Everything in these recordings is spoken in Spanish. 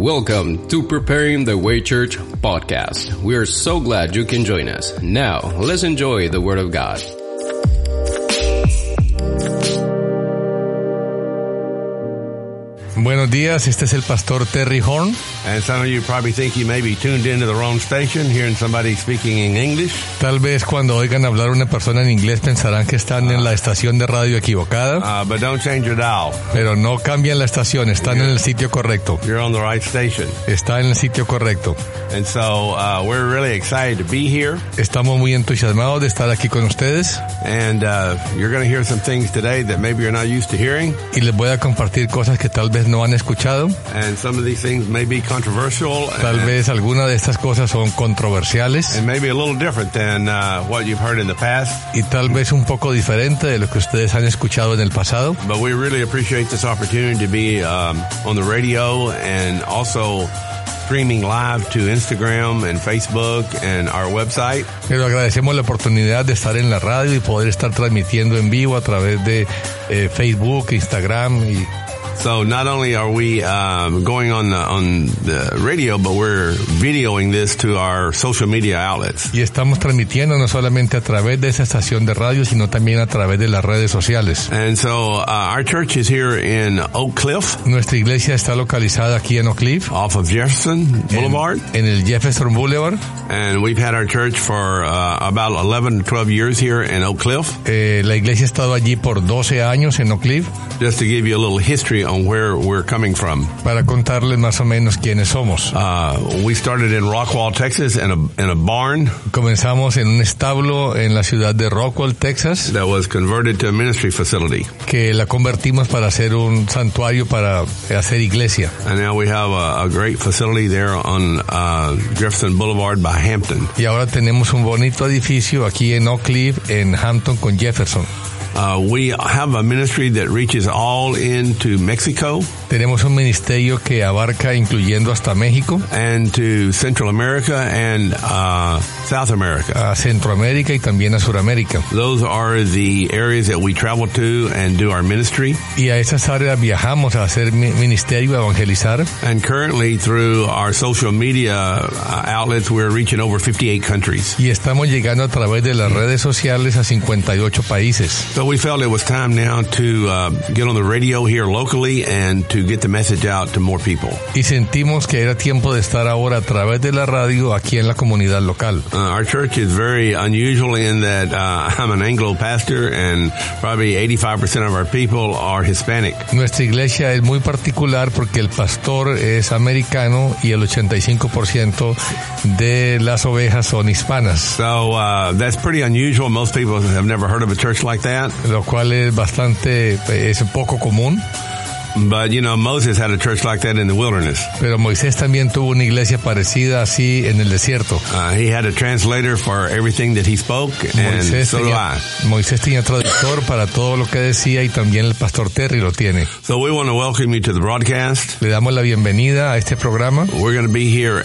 Welcome to Preparing the Way Church podcast. We are so glad you can join us. Now, let's enjoy the Word of God. Buenos días, este es el pastor Terry Horn. And some of you probably think you may be tuned into the wrong station, hearing somebody speaking in English. Tal vez cuando oigan hablar una persona en inglés pensarán que están en la estación de radio equivocada. But don't change your dial. Pero no cambian la estación, están en el sitio correcto. You're on the right station. Está en el sitio correcto. And so we're really excited to be here. Estamos muy entusiasmados de estar aquí con ustedes. And you're going to hear some things today that maybe you're not used to hearing. Y les voy a compartir cosas que tal vez no han escuchado. And some of these things may be controversial. Tal vez alguna de estas cosas son controversiales. And maybe a little different than what you've heard in the past. Y tal vez un poco diferente de lo que ustedes han escuchado en el pasado. But we really appreciate this opportunity to be on the radio and also streaming live to Instagram and Facebook and our website. Pero agradecemos la oportunidad de estar en la radio y poder estar transmitiendo en vivo a través de Facebook, Instagram y So not only are we going on the radio, but we're videoing this to our social media outlets. Y estamos transmitiendo no solamente a través de esa estación de radio, sino también a través de las redes sociales. And so our church is here in Oak Cliff. Nuestra iglesia está localizada aquí en Oak Cliff, off of Jefferson Boulevard. En el Jefferson Boulevard. And we've had our church for about 11 to 12 years here in Oak Cliff. La iglesia ha estado allí por 12 años en Oak Cliff. Just to give you a little history on where we're coming from. Para contarles más o menos quiénes somos. We started in Rockwall, Texas in a barn. Comenzamos en un establo en la ciudad de Rockwall, Texas. That was converted to a ministry facility. Que la convertimos para hacer un santuario para hacer iglesia. And now we have a great facility there on Jefferson Boulevard by Hampton. Y ahora tenemos un bonito edificio aquí en Oak Cliff en Hampton con Jefferson. We have a ministry that reaches all into Mexico. Tenemos un ministerio que abarca incluyendo hasta México. And to Central America and South America. A Centroamérica y también a Suramérica. Those are the areas that we travel to and do our ministry. Y a esas áreas viajamos a hacer ministerio, a evangelizar. And currently through our social media outlets we're reaching over 58 countries. Y estamos llegando a través de las redes sociales a 58 países. So we felt it was time now to get on the radio here locally and to get the message out to more people. Y sentimos que era tiempo de estar ahora a través de la radio aquí en la comunidad local. Our church is very unusual in that I'm an Anglo pastor and probably 85% of our people are Hispanic. Nuestra iglesia es muy particular porque el pastor es americano y el 85% de las ovejas son hispanas. So that's pretty unusual. Most people have never heard of a church like that. Lo cual es es poco común. But, you know, Moses had a church like that in the wilderness. Pero Moisés también tuvo una iglesia parecida así en el desierto. He had a translator for everything that he spoke, and so do I. Moisés tenía traductor para todo lo que decía y también el pastor Terry lo tiene. So we want to welcome you to the broadcast. Le damos la bienvenida a este programa. We're going to be here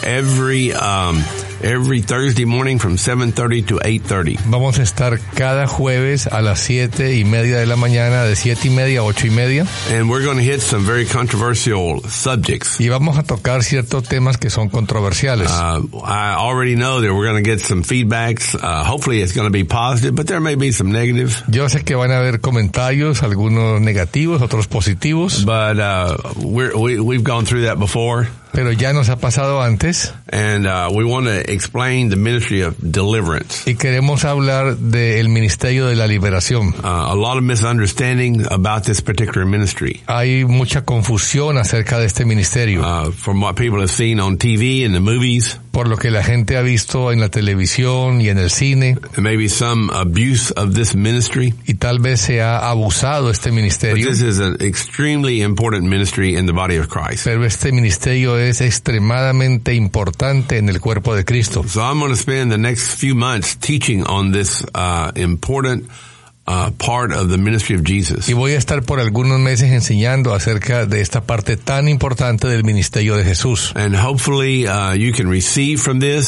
every Thursday morning from 7:30 to 8:30. Vamos a estar cada jueves a las 7:30 de la mañana, de 7:30 a 8:30. And we're going to hit some very controversial subjects. Y vamos a tocar ciertos temas que son controversiales. I already know that we're going to get some feedbacks. Hopefully it's going to be positive, but there may be some negative. Yo sé que van a haber comentarios, algunos negativos, otros positivos. But we've gone through that before. Pero ya nos ha pasado antes. And we want to explain the ministry of deliverance. Y queremos hablar del ministerio de la liberación. A lot of misunderstanding about this particular ministry. Hay mucha confusión acerca de este ministerio. From what people have seen on TV and the movies. Por lo que la gente ha visto en la televisión y en el cine. Maybe some abuse of this ministry. Y tal vez se ha abusado este ministerio. But this is an extremely important ministry in the body of Christ. Pero este ministerio es extremadamente importante en el cuerpo de Cristo. So I'm going to spend the next few months teaching on this important part of the ministry of Jesus. Y voy a estar por algunos meses enseñando acerca de esta parte tan importante del ministerio de Jesús. And hopefully you can receive from this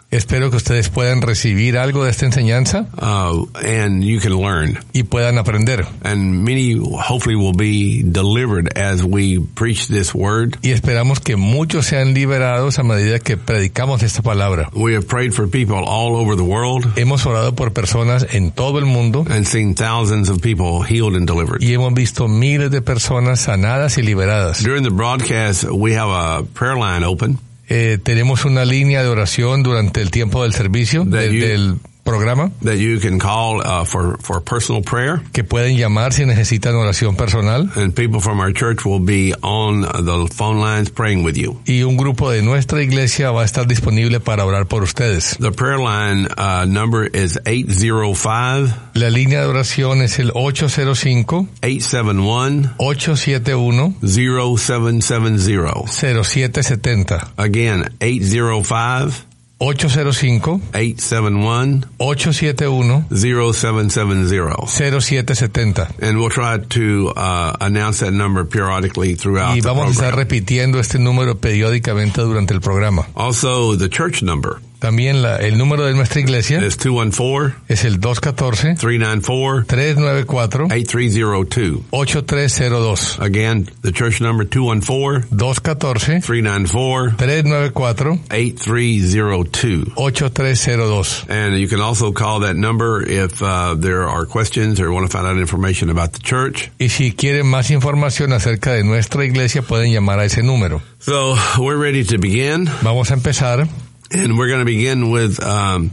Espero que ustedes puedan recibir algo de esta enseñanza and you can learn. y puedan aprender. And many hopefully will be delivered as we preach this word. Y esperamos que muchos sean liberados a medida que predicamos esta palabra. We have prayed for people all over the world Hemos orado por personas en todo el mundo and seen thousands of people healed and delivered. y hemos visto miles de personas sanadas y liberadas. During the broadcast, we have a prayer line open. Tenemos una línea de oración durante el tiempo del servicio, del programa, that you can call for personal prayer. que pueden llamar si necesitan oración personal. And people from our church will be on the phone lines praying with you. Y un grupo de nuestra iglesia va a estar disponible para orar por ustedes. The prayer line number is 805. La línea de oración es el 871-0770. 871-0770. Again, 805-871-0770. 871-871-0770. And we'll try to announce that number periodically throughout Y the vamos a estar program. repitiendo este número periódicamente durante el programa. Also, the church number También el número de nuestra iglesia is 214 es el 214 394 394 8302. 8302. Again, the church number 214 214 394 394 8302. 8302. And you can also call that number if there are questions or want to find out information about the church. Y si quieren más información acerca de nuestra iglesia, pueden llamar a ese número. So we're ready to begin, Vamos a empezar. and we're going to begin with a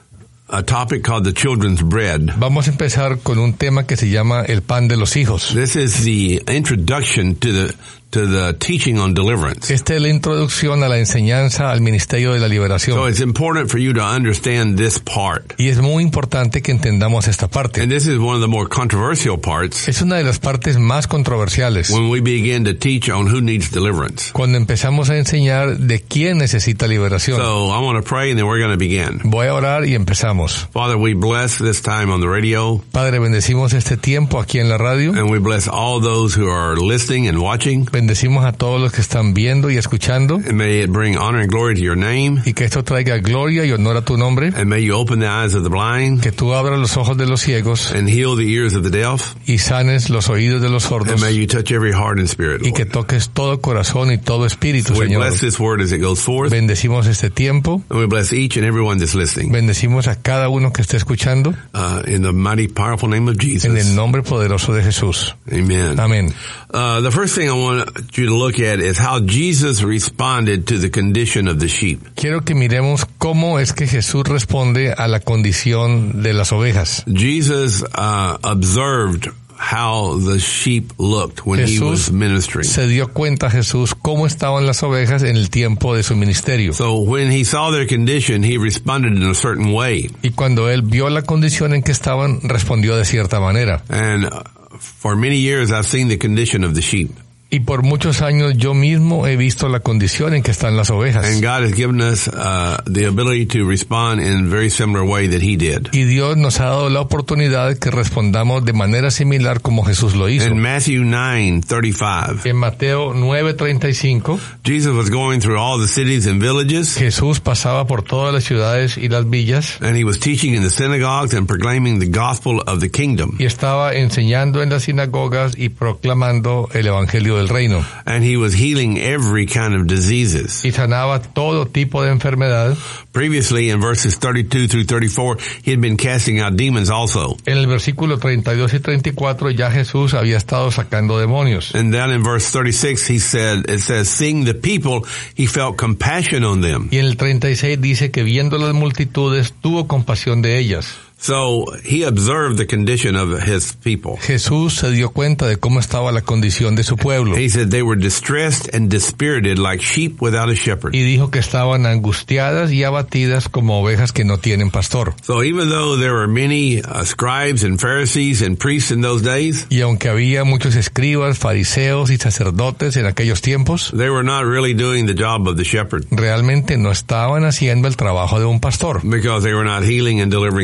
topic called the children's bread. Vamos a empezar con un tema que se llama el pan de los hijos. This is the introduction to the teaching on deliverance. Esta es la introducción a la enseñanza al ministerio de la So liberación. it's important for you to understand this part. Y es muy importante que entendamos esta parte. And this is one of the more controversial parts Es una de las partes más controversiales. when we begin to teach on who needs deliverance. Cuando empezamos a enseñar de quién necesita liberación. So I want to pray and then we're going to begin. Voy a orar y empezamos. Father, we bless this time on the radio, Padre, bendecimos este tiempo aquí en la radio. and we bless all those who are listening and watching. Bendecimos a todos los que están viendo y escuchando. And may it bring honor and glory to your name. Y que esto traiga gloria y honor a tu nombre. And may you open the eyes of the blind Que tú abras los ojos de los ciegos and heal the ears of the deaf. y sanes los oídos de los And sordos. may you touch every heart and spirit, Y que Lord. toques todo corazón y todo espíritu, We Señor. bless this word as it goes forth. Bendecimos este tiempo. And we bless each and every one that's listening. Bendecimos a cada uno que esté escuchando. In the mighty, powerful name of En el Jesus. nombre poderoso de Jesús. Amen. Amén. The first thing I want you to look at is how Jesus responded to the condition of the sheep. Quiero que miremos cómo es que Jesús responde a la condición de las ovejas. Jesus observed how the sheep looked when he was Jesús ministering. se dio cuenta, Jesús, cómo estaban las ovejas en el tiempo de su ministerio. So when he saw their condition, he responded in a certain way. Y cuando él vio la condición en que estaban, respondió de cierta manera. And for many years, I've seen the condition of the sheep. Y por muchos años yo mismo he visto la condición en que están las ovejas. And God has given us the ability to respond in a very similar way that he did. Y Dios nos ha dado la oportunidad de que respondamos de manera similar como Jesús lo hizo. In Matthew 9:35, En Mateo 9:35, Jesus was going through all the cities and villages, Jesús pasaba por todas las ciudades y las villas and he was teaching in the synagogues and proclaiming the gospel of the kingdom. y estaba enseñando en las sinagogas y proclamando el evangelio del reino. And he was healing every kind of diseases. Y sanaba todo tipo de enfermedad. Previously, in verses 32 through 34, he had been casting out demons also. En el versículo 32 y 34 ya Jesús había estado sacando demonios. And then in verse 36, it says, seeing the people, he felt compassion on them. Y en el 36 dice que viendo las multitudes tuvo compasión de ellas. So he observed the condition of his people. Jesús se dio cuenta de cómo estaba la condición de su pueblo. He said they were distressed and dispirited like sheep without a shepherd. Y dijo que estaban angustiadas y abatidas como ovejas que no tienen pastor. So even though there were many scribes and Pharisees and priests in those days, Y aunque había muchos escribas, fariseos y sacerdotes en aquellos tiempos, they were not really doing the job of the shepherd realmente no estaban haciendo el trabajo de un pastor, because they were not healing and delivering the sheep.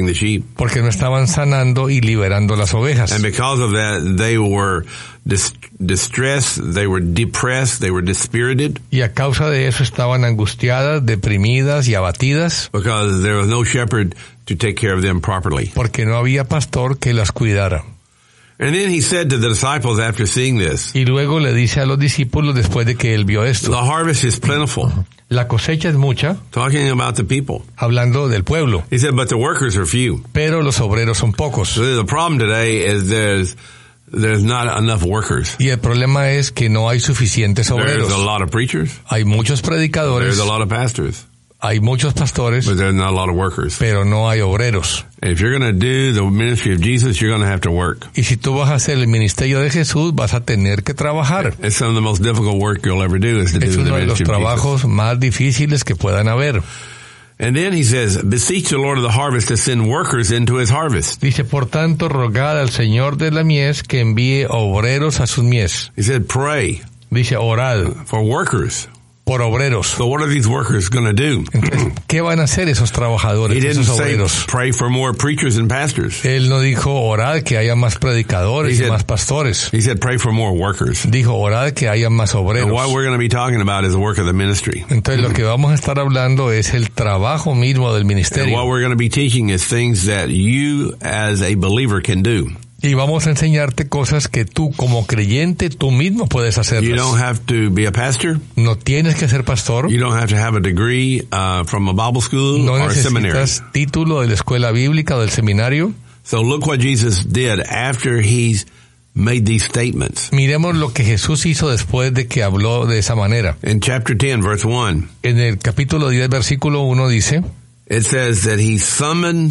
porque no estaban sanando y liberando las ovejas. And because of that, they were distressed, they were depressed, they were dispirited. Y a causa de eso estaban angustiadas, deprimidas y abatidas, Because there was no shepherd to take care of them properly. porque no había pastor que las cuidara. And then he said to the disciples after seeing this, Y luego le dice a los discípulos después de que él vio the esto, harvest is plentiful, la cosecha es mucha, talking about the people. hablando del pueblo, He said, but the workers are few. pero los obreros son pocos. So the problem today is there's not enough workers. Y el problema es que no hay suficientes There's obreros. a lot of preachers, Hay muchos predicadores, there's a lot of pastors, hay muchos pastores, but there's not a lot of workers. pero no hay obreros. And if you're going to do the ministry of Jesus, you're going to have to work. Y si tú vas a hacer el ministerio de Jesús, vas a tener que trabajar. It's some of the most difficult work you'll ever do is to Es do the uno de los ministry of Jesus. trabajos más difíciles que puedan haber. And then he says, beseech the Lord of the harvest to send workers into his harvest. Dice, por tanto, rogad al Señor de la mies que envíe obreros a sus mies. He said, pray Dice, orad for workers. por obreros. So what are these workers going to do? Entonces, ¿qué van a hacer esos trabajadores, He didn't esos say obreros? pray for more preachers and pastors. Él no dijo, orad que haya más predicadores He y said- más pastores. He said pray for more workers. Dijo, orad que haya más And what obreros. we're going to be talking about is the work of the ministry. Entonces, lo que vamos a estar hablando es el trabajo mismo del And what ministerio. we're going to be teaching is things that you as a believer can do. Y vamos a enseñarte cosas que tú, como creyente, tú mismo puedes You don't hacerlas. have to be a pastor. No tienes que ser pastor. You don't have to have a degree from a Bible school No or a seminary. necesitas título de la escuela bíblica o del seminario. So look what Jesus did after he's made these statements. Miremos lo que Jesús hizo después de que habló de esa manera. In chapter 10, verse 1, En el capítulo 10, versículo 1 dice, it says that he summoned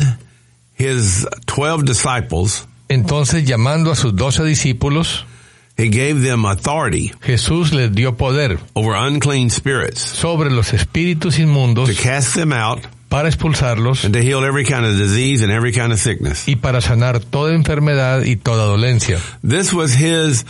his 12 disciples. entonces llamando a sus 12 discípulos, He gave them authority Jesús les dio poder over unclean spirits sobre los espíritus inmundos to cast them out para expulsarlos and to heal every kind of disease and every kind of sickness. y para sanar toda enfermedad y toda dolencia. This was his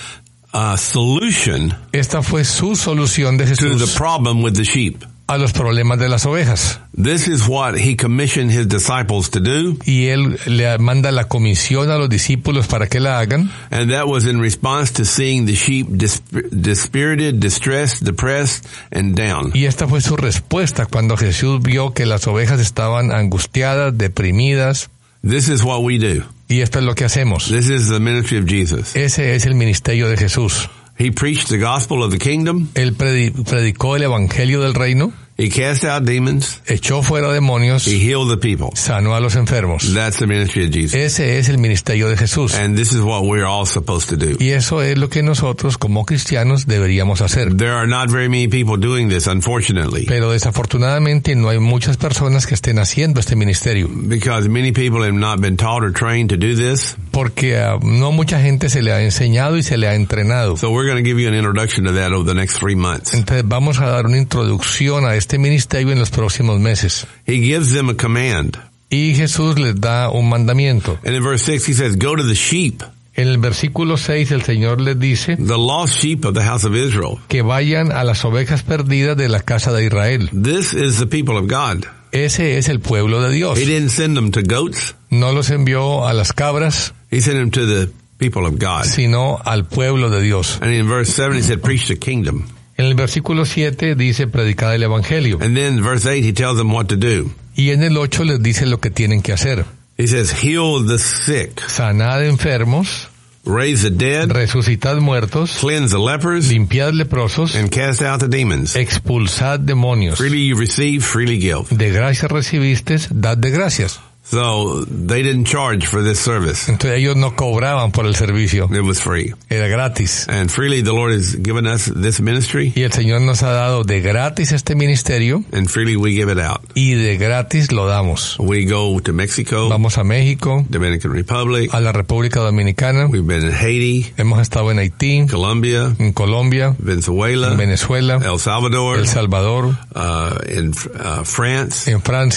solution Esta fue su solución de to the Jesús problem with the sheep. a los problemas de las ovejas. This is what he commissioned his disciples to do, Y él le manda la comisión a los discípulos para que la hagan. and that was in response to seeing the sheep dispirited, distressed, depressed, and down. Y esta fue su respuesta cuando Jesús vio que las ovejas estaban angustiadas, deprimidas. This is what we do. Y esto es lo que hacemos. This is the ministry of Jesus. Ese es el ministerio de Jesús. He preached the gospel of the kingdom. Él predicó el evangelio del reino, He cast out demons. echó fuera demonios, He healed the people. sanó a los enfermos. That's the ministry of Jesus. Ese es el ministerio de Jesús. And this is what we're all supposed to do. Y eso es lo que nosotros como cristianos deberíamos hacer. There are not very many people doing this, unfortunately, Pero desafortunadamente no hay muchas personas que estén haciendo este ministerio. because many people have not been taught or trained to do this. Porque no mucha gente se le ha enseñado y se le ha entrenado. So we're going to give you an introduction to that over the next 3 months. Entonces vamos a dar una introducción a este ministerio en los próximos meses. He gives them a command. Y Jesús les da un mandamiento. And in verse 6 he says, go to the sheep, En el versículo 6 el Señor les dice the lost sheep of the house of Israel. que vayan a las ovejas perdidas de la casa de Israel. This is the people of God. Ese es el pueblo de Dios. He didn't send them to goats. No los envió a las cabras, He sent them to the people of God. sino al pueblo de Dios. And in verse 7 he said, preach the kingdom. En el versículo 7 dice predicad el evangelio. And then verse 8 he tells them what to do. Y en el 8 les dice lo que tienen que hacer. He says, heal the sick, Sanad enfermos, raise the dead, resucitad muertos, cleanse the lepers, limpiad leprosos, and cast out the demons. expulsad demonios. Freely you receive, freely give. De gracias recibistes, dad de gracias. So they didn't charge for this service. Entonces ellos no cobraban por el servicio, It was free. era gratis. And freely the Lord has given us this ministry, Y el Señor nos ha dado de gratis este ministerio and freely we give it out. y de gratis lo damos. We go to Mexico, Vamos a México, Dominican Republic, a la República Dominicana, we've been in Haiti, hemos estado en Haití, Colombia, en Colombia, Venezuela, en Venezuela, El Salvador, El Salvador, in France, en Francia,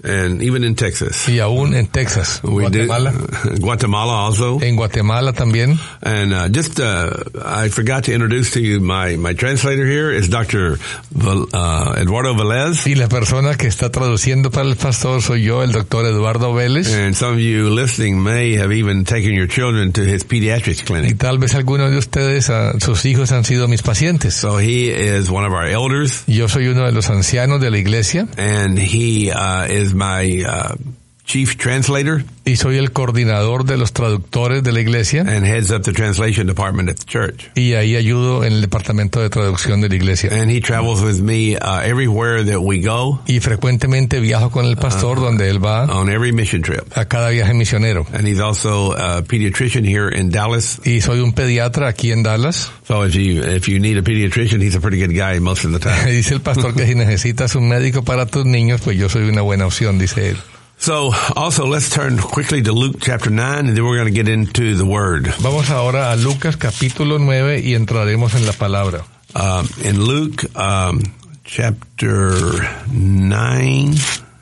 and even in Texas. Y aún en Texas, Guatemala. Guatemala also. En Guatemala también. And I forgot to introduce to you my translator here is Dr. Eduardo Velez. Y la persona que está traduciendo para el pastor soy yo, el doctor Eduardo Vélez. And some of you listening may have even taken your children to his pediatrics Y clinic. tal vez algunos de ustedes, sus hijos han sido mis pacientes. So he is one of our elders, Yo soy uno de los ancianos de la iglesia and he is my chief translator y soy el coordinador de los traductores de la iglesia and heads up the translation department at the church. y ahí ayudo en el departamento de traducción de la iglesia. And he travels with me everywhere that we go, Y frecuentemente viajo con el pastor donde él va on every mission trip. a cada viaje misionero. And he's also a pediatrician here in Dallas. Y soy un pediatra aquí en Dallas. So if you need a pediatrician, he's a pretty good guy most of the time. Dice el pastor que si necesitas un médico para tus niños, pues yo soy una buena opción, dice él. So also let's turn quickly to Luke chapter 9, and then we're going to get into the word. Vamos ahora a Lucas capítulo 9 y entraremos en la palabra. In Luke chapter 9,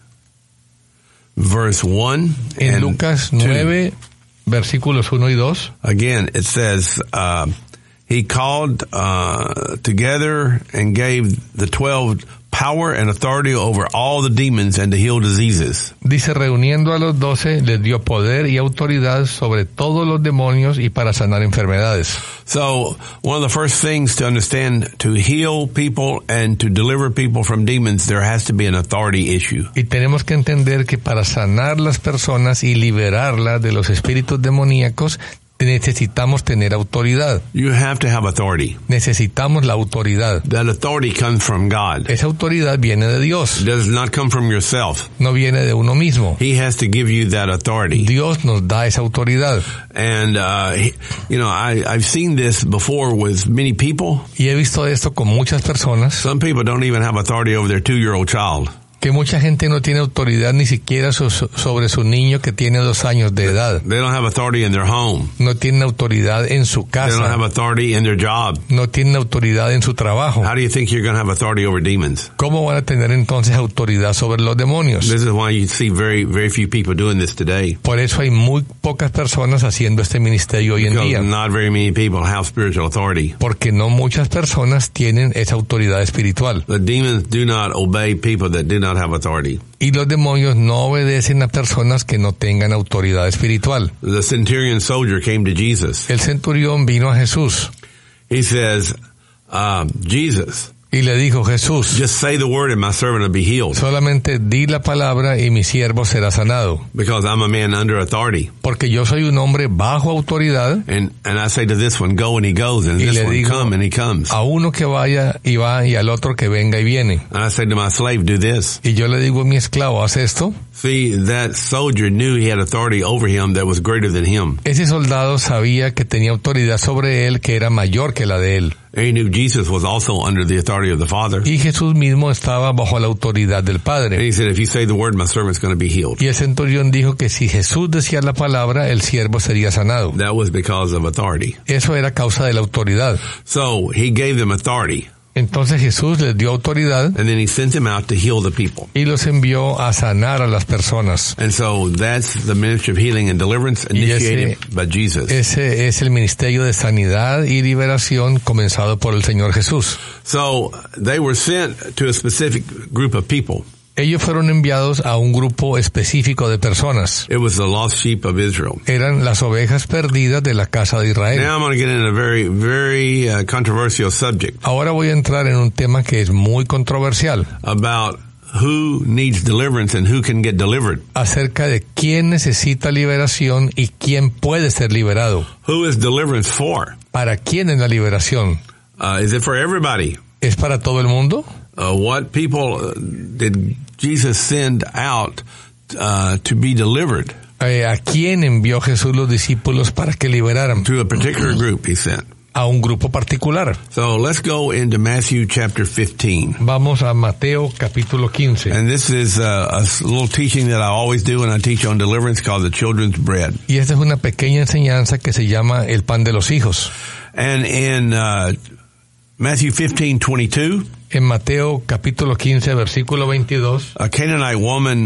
verse 1 En and Lucas 2. 9, versículos 1 y 2. Again, it says, he called together and gave the 12 power and authority over all the demons and to heal diseases. Dice, reuniendo a los 12, les dio poder y autoridad sobre todos los demonios y para sanar enfermedades. So one of the first things to understand, to heal people and to deliver people from demons, there has to be an authority issue. Y tenemos que entender que para sanar las personas y liberarlas de los espíritus demoníacos, necesitamos tener autoridad. You have to have authority. Necesitamos la autoridad. That authority comes from God. Esa autoridad viene de Dios. It does not come from yourself. No viene de uno mismo. He has to give you that authority. Dios nos da esa autoridad. And, I've seen this before with many people. Y he visto esto con muchas personas. Some people don't even have authority over their 2-year-old child. Que mucha gente no tiene autoridad ni siquiera sobre su niño que tiene 2 años de edad. They don't have authority in their home. No tienen autoridad en su They don't have casa. authority in their job. No tienen autoridad en su trabajo. How do you think you're going to have authority over demons? ¿Cómo van a tener entonces autoridad sobre los demonios? This is why you see very, very few people doing this today. Por eso hay muy pocas personas haciendo este ministerio hoy en Because día. not very many people have spiritual authority. Porque no muchas personas tienen esa autoridad espiritual. The demons do not obey people that do not have authority. Y los demonios no obedecen a personas que no tengan autoridad espiritual. The centurion soldier came to Jesus. El centurión vino a Jesús He says, Jesus, y le dijo, Jesús, just say the word and my servant will be healed. solamente di la palabra y mi siervo será sanado. Because I'm a man under authority. Porque yo soy un hombre bajo autoridad. And I say to this one, go and he goes. And Y this le one, digo come and he comes. a uno que vaya y va y al otro que venga y viene. And I say to my slave, do this. Y yo le digo a mi esclavo, haz esto. See, that soldier knew he had authority over him that was greater than him. Ese soldado sabía que tenía autoridad sobre él que era mayor que la de él. And he knew Jesus was also under the authority of the Father. Y Jesús mismo estaba bajo la autoridad del And Padre. he said, if you say the word, my servant's going to be healed. Y el centurión dijo que si Jesús decía la palabra, el siervo sería sanado. That was because of authority. Eso era causa de la autoridad. So he gave them authority. Entonces Jesús les dio autoridad And then he sent him out to heal the people. y los envió a sanar a las personas. And so that's the ministry of healing and deliverance initiated by Jesus. Ese es el ministerio de sanidad y liberación comenzado por el Señor Jesús. So they were sent to a specific group of people. Ellos fueron enviados a un grupo específico de personas. It was the lost sheep of Israel. Eran las ovejas perdidas de la casa de Israel. Now I'm going to get into a very, very controversial subject Ahora voy a entrar en un tema que es muy controversial, about who needs deliverance and who can get delivered. acerca de quién necesita liberación y quién puede ser liberado. Who is deliverance for? ¿Para quién es la liberación? Is it for everybody? ¿Es para todo el mundo? What people did Jesus send out to be delivered? ¿A quién envió Jesús los discípulos para que liberaran? To a particular group he sent. A un grupo particular. So let's go into Matthew chapter 15. Vamos a Mateo capítulo 15. And this is a little teaching that I always do when I teach on deliverance called the children's bread. Y esta es una pequeña enseñanza que se llama el pan de los hijos. And in Matthew 15:22. En Mateo capítulo 15, versículo 22, A Canaanite woman,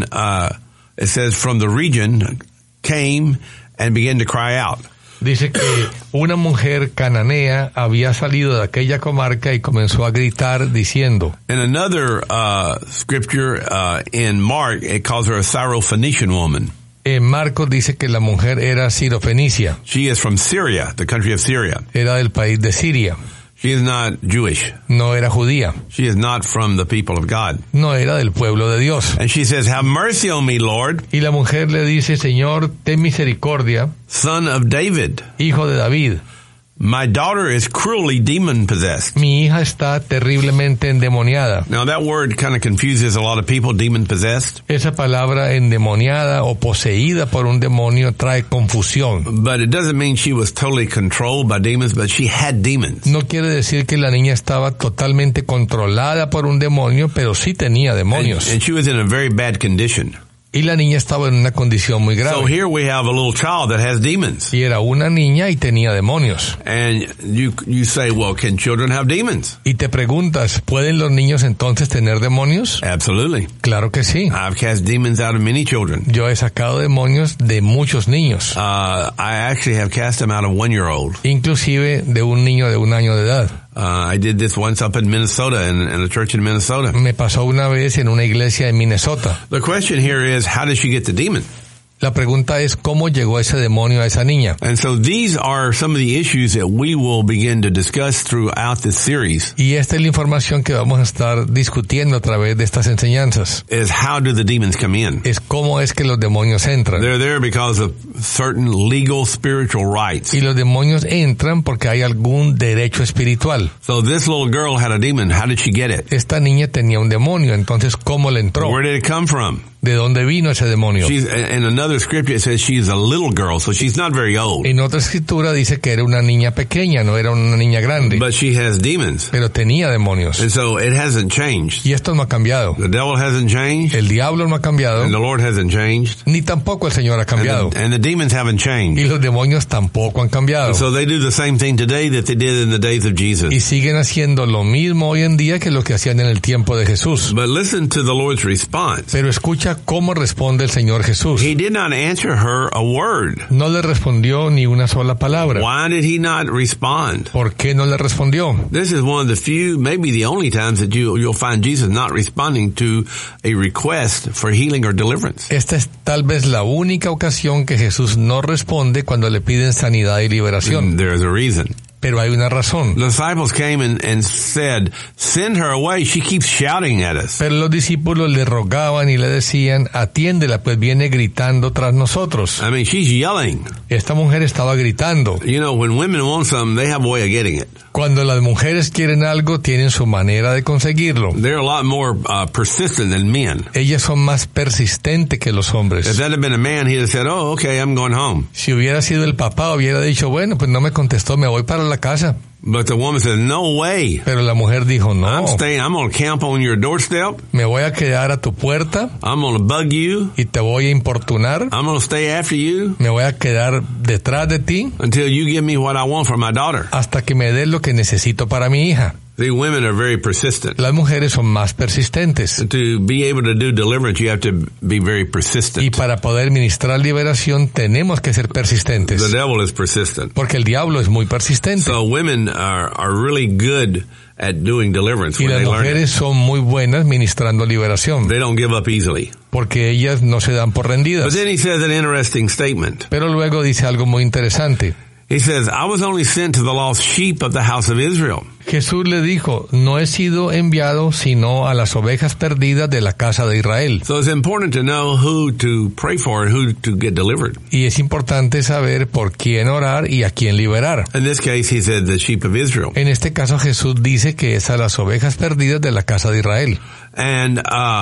it says, from the region came and began to cry out. dice que una mujer cananea había salido de aquella comarca y comenzó a gritar diciendo. In another scripture in Mark, it calls her a Syrophoenician woman. En Marcos dice que la mujer era sirofenicia, She is from Syria, the country of Syria. era del país de Siria, She is not Jewish. no era judía, She is not from the people of God. no era del pueblo de Dios. And she says, have mercy on me, Lord, Y la mujer le dice, Señor, ten misericordia, son of David. hijo de David. My daughter is cruelly demon-possessed. Mi hija está terriblemente endemoniada. Now that word kind of confuses a lot of people, demon-possessed. Esa palabra endemoniada o poseída por un demonio trae confusión. But it doesn't mean she was totally controlled by demons, but she had demons. No quiere decir que la niña estaba totalmente controlada por un demonio, pero sí tenía demonios. And she was in a very bad condition. Y la niña estaba en una condición muy So grave. here we have a little child that has demons. Y era una niña y tenía demonios. And you say, well, can children have demons? Y te preguntas, ¿pueden los niños entonces tener demonios? Absolutely. Claro que sí. I've cast demons out of many children. Yo he sacado demonios de muchos niños, I actually have cast them out of 1-year-old. inclusive de un niño de 1 año de edad. I did this once up in Minnesota, in a church in Minnesota. Me pasó una vez en una iglesia en Minnesota. The question here is, how did she get the demon? La pregunta es, ¿cómo llegó ese demonio a esa niña? And so these are some of the issues that we will begin to discuss throughout this series, Y esta es la información que vamos a estar discutiendo a través de estas enseñanzas. is how do the demons come in? Es cómo es que los demonios entran. They're there because of certain legal spiritual rights. Y los demonios entran porque hay algún derecho espiritual. So this little girl had a demon. How did she get it? Esta niña tenía un demonio, entonces ¿cómo le entró? Where did it come from? ¿De dónde vino ese demonio? She's in another scripture. It says she's a little girl, so she's not very old, En otra escritura dice que era una niña pequeña, no era una niña grande, but she has demons, pero tenía demonios. and so it hasn't changed. Y esto no ha cambiado. The devil hasn't changed, El diablo no ha cambiado, and the Lord hasn't changed, ni tampoco el Señor ha cambiado. and the demons haven't Y changed. los demonios tampoco han cambiado. So they do the same thing today that they did in the days of Y Jesus. siguen haciendo lo mismo hoy en día que lo que hacían en el tiempo de Jesús. But listen to the Lord's response. Pero escucha cómo responde el Señor Jesús. He did not answer her a word. No le respondió ni una sola palabra. Why did he not respond? ¿Por qué no le respondió? This is one of the few, maybe the only times that you'll find Jesus not responding to a request for healing or deliverance. Esta es tal vez la única ocasión que Jesús no responde cuando le piden sanidad y liberación. There's a reason. Pero hay una razón. The disciples came and said, send her away. She keeps shouting at us. Pero los discípulos le rogaban y le decían, atiéndela, pues viene gritando tras nosotros. I mean, she's yelling. Esta mujer estaba gritando. You know, when women want something, they have a way of getting it. Cuando las mujeres quieren algo, tienen su manera de conseguirlo. They're a lot more persistent than men. Ellas son más persistentes que los If hombres. that had been a man, he'd have said, oh, okay, I'm going home. Si hubiera sido el papá, hubiera dicho, bueno, pues no me contestó, me voy para la casa. But the woman said, no way. Pero la mujer dijo, no, I'm staying. I'm going to camp on your doorstep. me voy a quedar a tu puerta I'm going to bug you. y te voy a importunar. I'm going to stay after you Me voy a quedar detrás de ti until you give me what I want for my daughter. hasta que me des lo que necesito para mi hija. The women are very persistent. Las mujeres son más persistentes. To be able to do deliverance, you have to be very Y persistent. para poder ministrar liberación tenemos que ser persistentes. The devil is persistent. Porque el diablo es muy persistente. So women are really good at doing deliverance Y when las they learn it. mujeres son muy buenas ministrando liberación. They don't give up easily. Porque ellas no se dan por But rendidas. then he says an interesting statement. Pero luego dice algo muy interesante. He says, I was only sent to the lost sheep of the house of Israel. Jesús le dijo, no he sido enviado sino a las ovejas perdidas de la casa de Israel. So it's important to know who to pray for and who to get delivered. Y es importante saber por quién orar y a quién liberar. In this case, he said the sheep of Israel. En este caso Jesús dice que es a las ovejas perdidas de la casa de Israel. And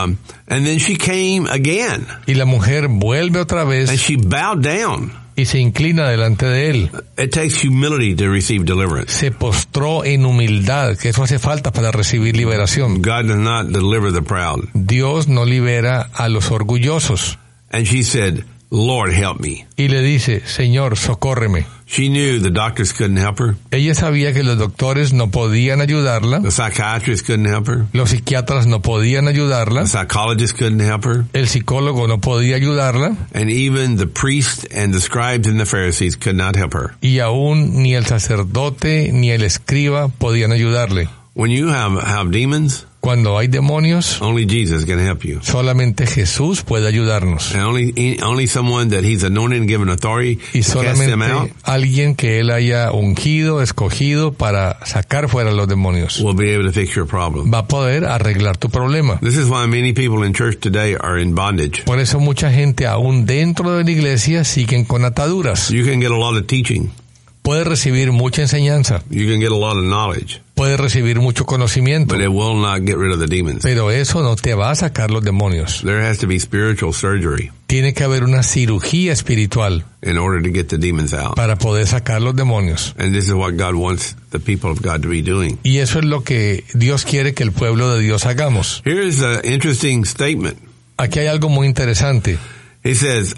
then she came again Y la mujer vuelve otra and vez she bowed down. y se inclina delante de él. It takes humility to receive deliverance. Se postró en humildad, que eso hace falta para recibir liberación. God does not deliver the proud. Dios no libera a los orgullosos. And she said, Lord, help me. Y le dice, Señor, socórreme. She knew the doctors couldn't help her. Ella sabía que los doctores no podían ayudarla, The psychiatrists couldn't help her. los psiquiatras no podían ayudarla, The psychologists couldn't help her. el psicólogo no podía ayudarla, And even the priests and the scribes and the Pharisees could not help her. y aún ni el sacerdote ni el escriba podían ayudarle. When you have demons, Cuando hay demonios, only Jesus can help you. solamente Jesús puede ayudarnos. And only someone that he's anointed and given authority Y to cast them out solamente alguien que él haya ungido, escogido para sacar fuera los demonios will be able to fix your problem. va a poder arreglar tu problema. This is why many people in church today are in bondage. Por eso mucha gente aún dentro de la iglesia siguen con ataduras. You can get a lot of teaching. Puedes recibir mucha enseñanza, You can get a lot of knowledge, puedes recibir mucho conocimiento, but it will not get rid of the demons. pero eso no te va a sacar los demonios. There has to be spiritual surgery Tiene que haber una cirugía espiritual in order to get the demons out. para poder sacar los demonios. And this is what God wants the people of God to be doing. Y eso es lo que Dios quiere que el pueblo de Dios hagamos. Here's an interesting statement. Aquí hay algo muy interesante. He says,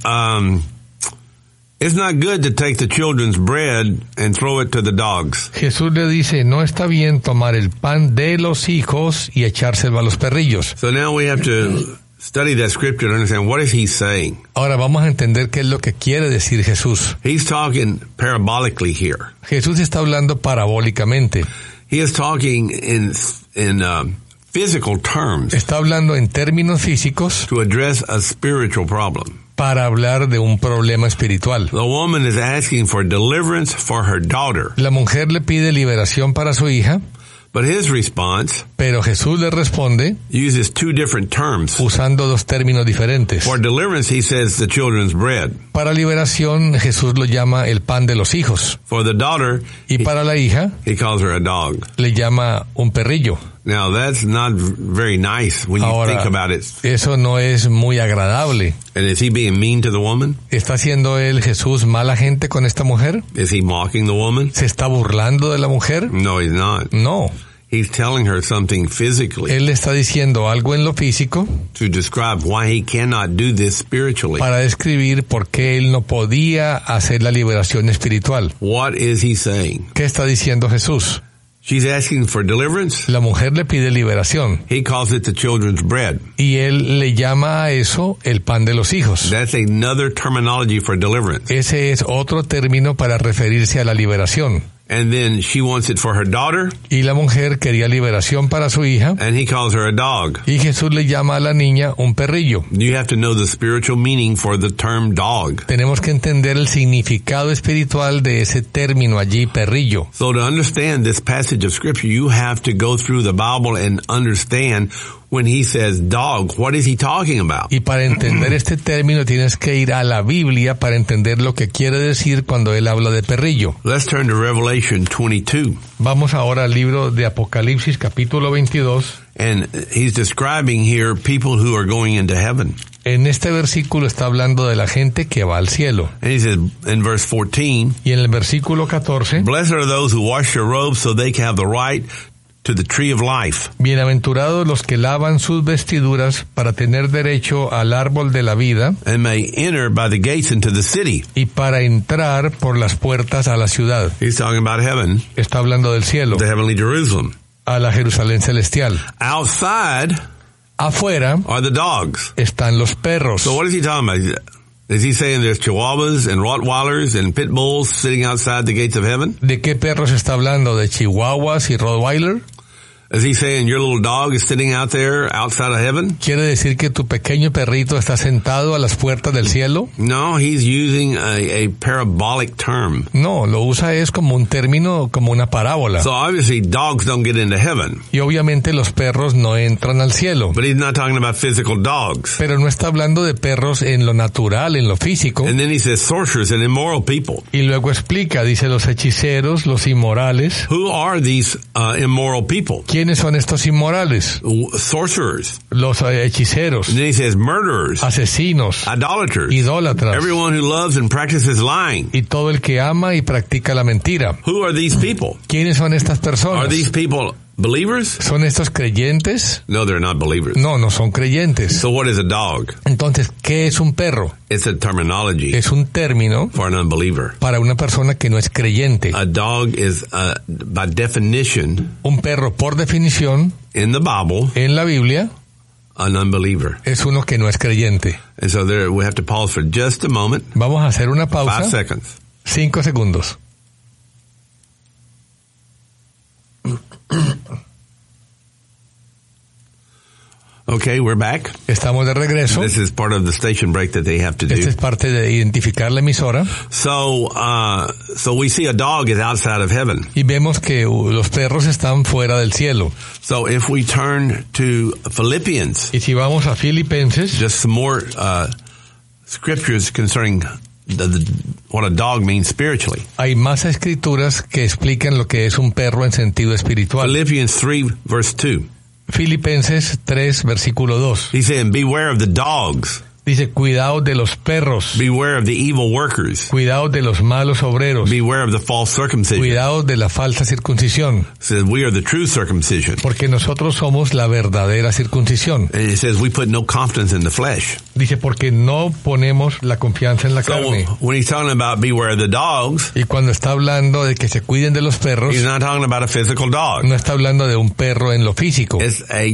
it's not good to take the children's bread and throw it to the dogs. Jesús le dice, no está bien tomar el pan de los hijos y echárselo a los perrillos. So now we have to study that scripture to understand what is he saying. Ahora vamos a entender qué es lo que quiere decir Jesús. He's talking parabolically here. Jesús está hablando parabólicamente. He is talking in physical terms Está hablando en términos físicos to address a spiritual problem. para hablar de un problema espiritual. The woman is asking for deliverance for her daughter, La mujer le pide liberación para su hija, but his response pero Jesús le responde uses two different terms. usando dos términos diferentes. For deliverance, he says the children's bread. Para liberación, Jesús lo llama el pan de los hijos. For the daughter, Y para la hija, he calls her a dog. le llama un perrillo. Now that's not very nice when you Ahora, think about it. eso no es muy agradable. And is he being mean to the woman? ¿Está haciendo él, Jesús, mala gente con esta mujer? Is he mocking the woman? ¿Se está burlando de la mujer? No, he's not. No. He's telling her something physically Él le está diciendo algo en lo físico to describe why he cannot do this spiritually. para describir por qué él no podía hacer la liberación espiritual. What is he saying? ¿Qué está diciendo Jesús? She's asking for deliverance. La mujer le pide liberación He calls it the children's bread. y él le llama a eso el pan de los hijos. That's another terminology for deliverance. Ese es otro término para referirse a la liberación. And then she wants it for her daughter, Y la mujer quería liberación para su hija and he calls her a dog. y Jesús le llama a la niña un perrillo. You have to know the spiritual meaning for the term dog. Tenemos que entender el significado espiritual de ese término allí, perrillo. So to understand this passage of scripture, you have to go through the Bible and understand when he says dog, what is he talking about? Y para entender este término tienes que ir a la Biblia para entender lo que quiere decir cuando él habla de perrillo. Let's turn to Revelation 22. Vamos ahora al libro de Apocalipsis capítulo 22. And he's describing here people who are going into heaven. En este versículo está hablando de la gente que va al cielo. And he says in verse 14, Y en el versículo 14, blessed are those who wash their robes so they can have the right to the tree of life. bienaventurados los que lavan sus vestiduras para tener derecho al árbol de la vida And may enter by the gates into the city. y para entrar por las puertas a la ciudad. He's talking about heaven, Está hablando del cielo, the heavenly Jerusalem. a la Jerusalén celestial. Outside Afuera are the dogs. están los perros. So what is he talking about? Is he saying there's chihuahuas and rottweilers and pit bulls sitting outside the gates of heaven? ¿De qué perros está hablando? ¿De chihuahuas y rottweiler? Is he saying your little dog is sitting out there outside of heaven? ¿Quiere decir que tu pequeño perrito está sentado a las puertas del cielo? No, he's using a parabolic term. No, lo usa es como un término, como una parábola. So obviously dogs don't get into heaven. Y obviamente los perros no entran al cielo. But he's not talking about physical dogs. Pero no está hablando de perros en lo natural, en lo físico. And then he says sorcerers and immoral people. Y luego explica, dice los hechiceros, los inmorales. Who are these immoral people? ¿Quiénes son estos inmorales? Sorcerers. Los hechiceros, And then he says murderers, asesinos, idolaters, idólatras, everyone who loves and practices lying. y todo el que ama y practica la mentira. Who are these people? ¿Quiénes son estas Are personas? these people believers? ¿Son estos creyentes? No, they're not believers. No, no son creyentes. So what is a dog? Entonces, ¿qué es un perro? It's a terminology Es un término for an unbeliever. para una persona que no es creyente. A dog is, by definition, Un perro, por definición, in the Bible, en la Biblia, an unbeliever. es uno que no es creyente. And so there, we have to pause for just a moment, Vamos a hacer una 5 pausa. seconds. 5 segundos. Okay, we're back. Estamos de regreso. This is part of the station break that they have to Esta do. es parte de identificar la emisora. So we see a dog is outside of heaven. Y vemos que los perros están fuera del cielo. So if we turn to Philippians, Y si vamos a Filipenses, just some more scriptures concerning what a dog means spiritually. hay más escrituras que explican lo que es un perro en sentido espiritual. Philippians 3 verse 2. Filipenses 3, versículo 2. He said, beware of the dogs. Dice, cuidado de los perros, Beware of the evil workers. cuidado de los malos obreros, Beware of the false circumcision. cuidado de la falsa circuncisión, It says, we are the true circumcision. porque nosotros somos la verdadera circuncisión. And it says, we put no confidence in the flesh. Dice, porque no ponemos la confianza en la So carne. when he's talking about beware of the dogs, Y cuando está hablando de que se cuiden de los perros, he's not talking about a physical dog. no está hablando de un perro en lo físico, It's a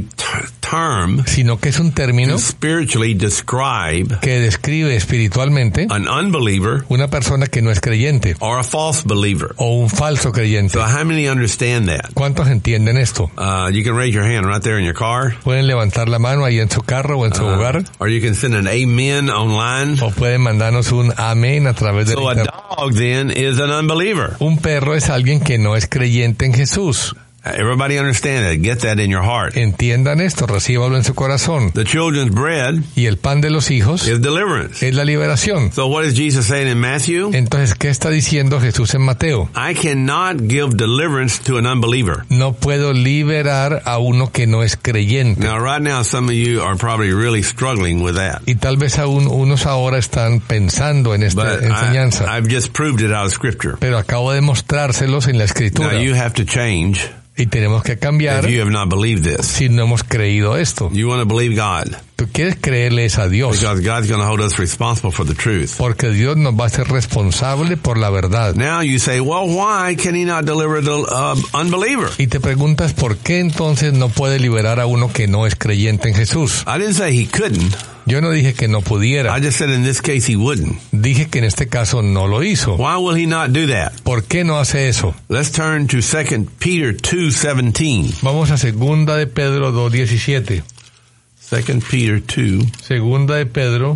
term sino que es un término to spiritually describe que describe espiritualmente an unbeliever una persona que no es creyente or a false believer. o un falso creyente. So how many understand that? ¿Cuántos entienden esto? You can raise your hand right there in your car. Pueden levantar la mano ahí en su carro o en su hogar, Or you can send an amen online. o pueden mandarnos un amén a través de So a internet. dog then is an unbeliever. Un perro es alguien que no es creyente en Jesús. Everybody understand that. Get that in your heart. Entiendan esto, recíbalo en su corazón. The children's bread Y el pan de los hijos is deliverance. es la liberación. So what is Jesus saying in Matthew? Entonces, ¿qué está diciendo Jesús en Mateo? I cannot give deliverance to an unbeliever. No puedo liberar a uno que no es creyente. Now right now some of you are probably really struggling with that. Y tal vez aún unos ahora están pensando en esta But enseñanza. I've just proved it out of scripture. Pero acabo de mostrárselos en la Now escritura. you have to change Y tenemos que cambiar if you have not believed this. si no hemos creído esto. You want to believe God Tú quieres creerles a Dios, because God's going to hold us responsible for the truth. porque Dios nos va a hacer responsable por la verdad. Now you say, well, why can he not deliver the unbeliever? Y te preguntas por qué entonces no puede liberar a uno que no es creyente en Jesús. I didn't say he couldn't. Yo no dije que no pudiera, I just said in this case he wouldn't. dije que en este caso no lo hizo. Why will he not do that? ¿Por qué no hace eso? Let's turn to 2 Peter 2:17. Vamos a segunda de Pedro 2:17. 2 Peter 2. Segunda de Pedro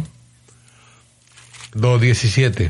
2:17.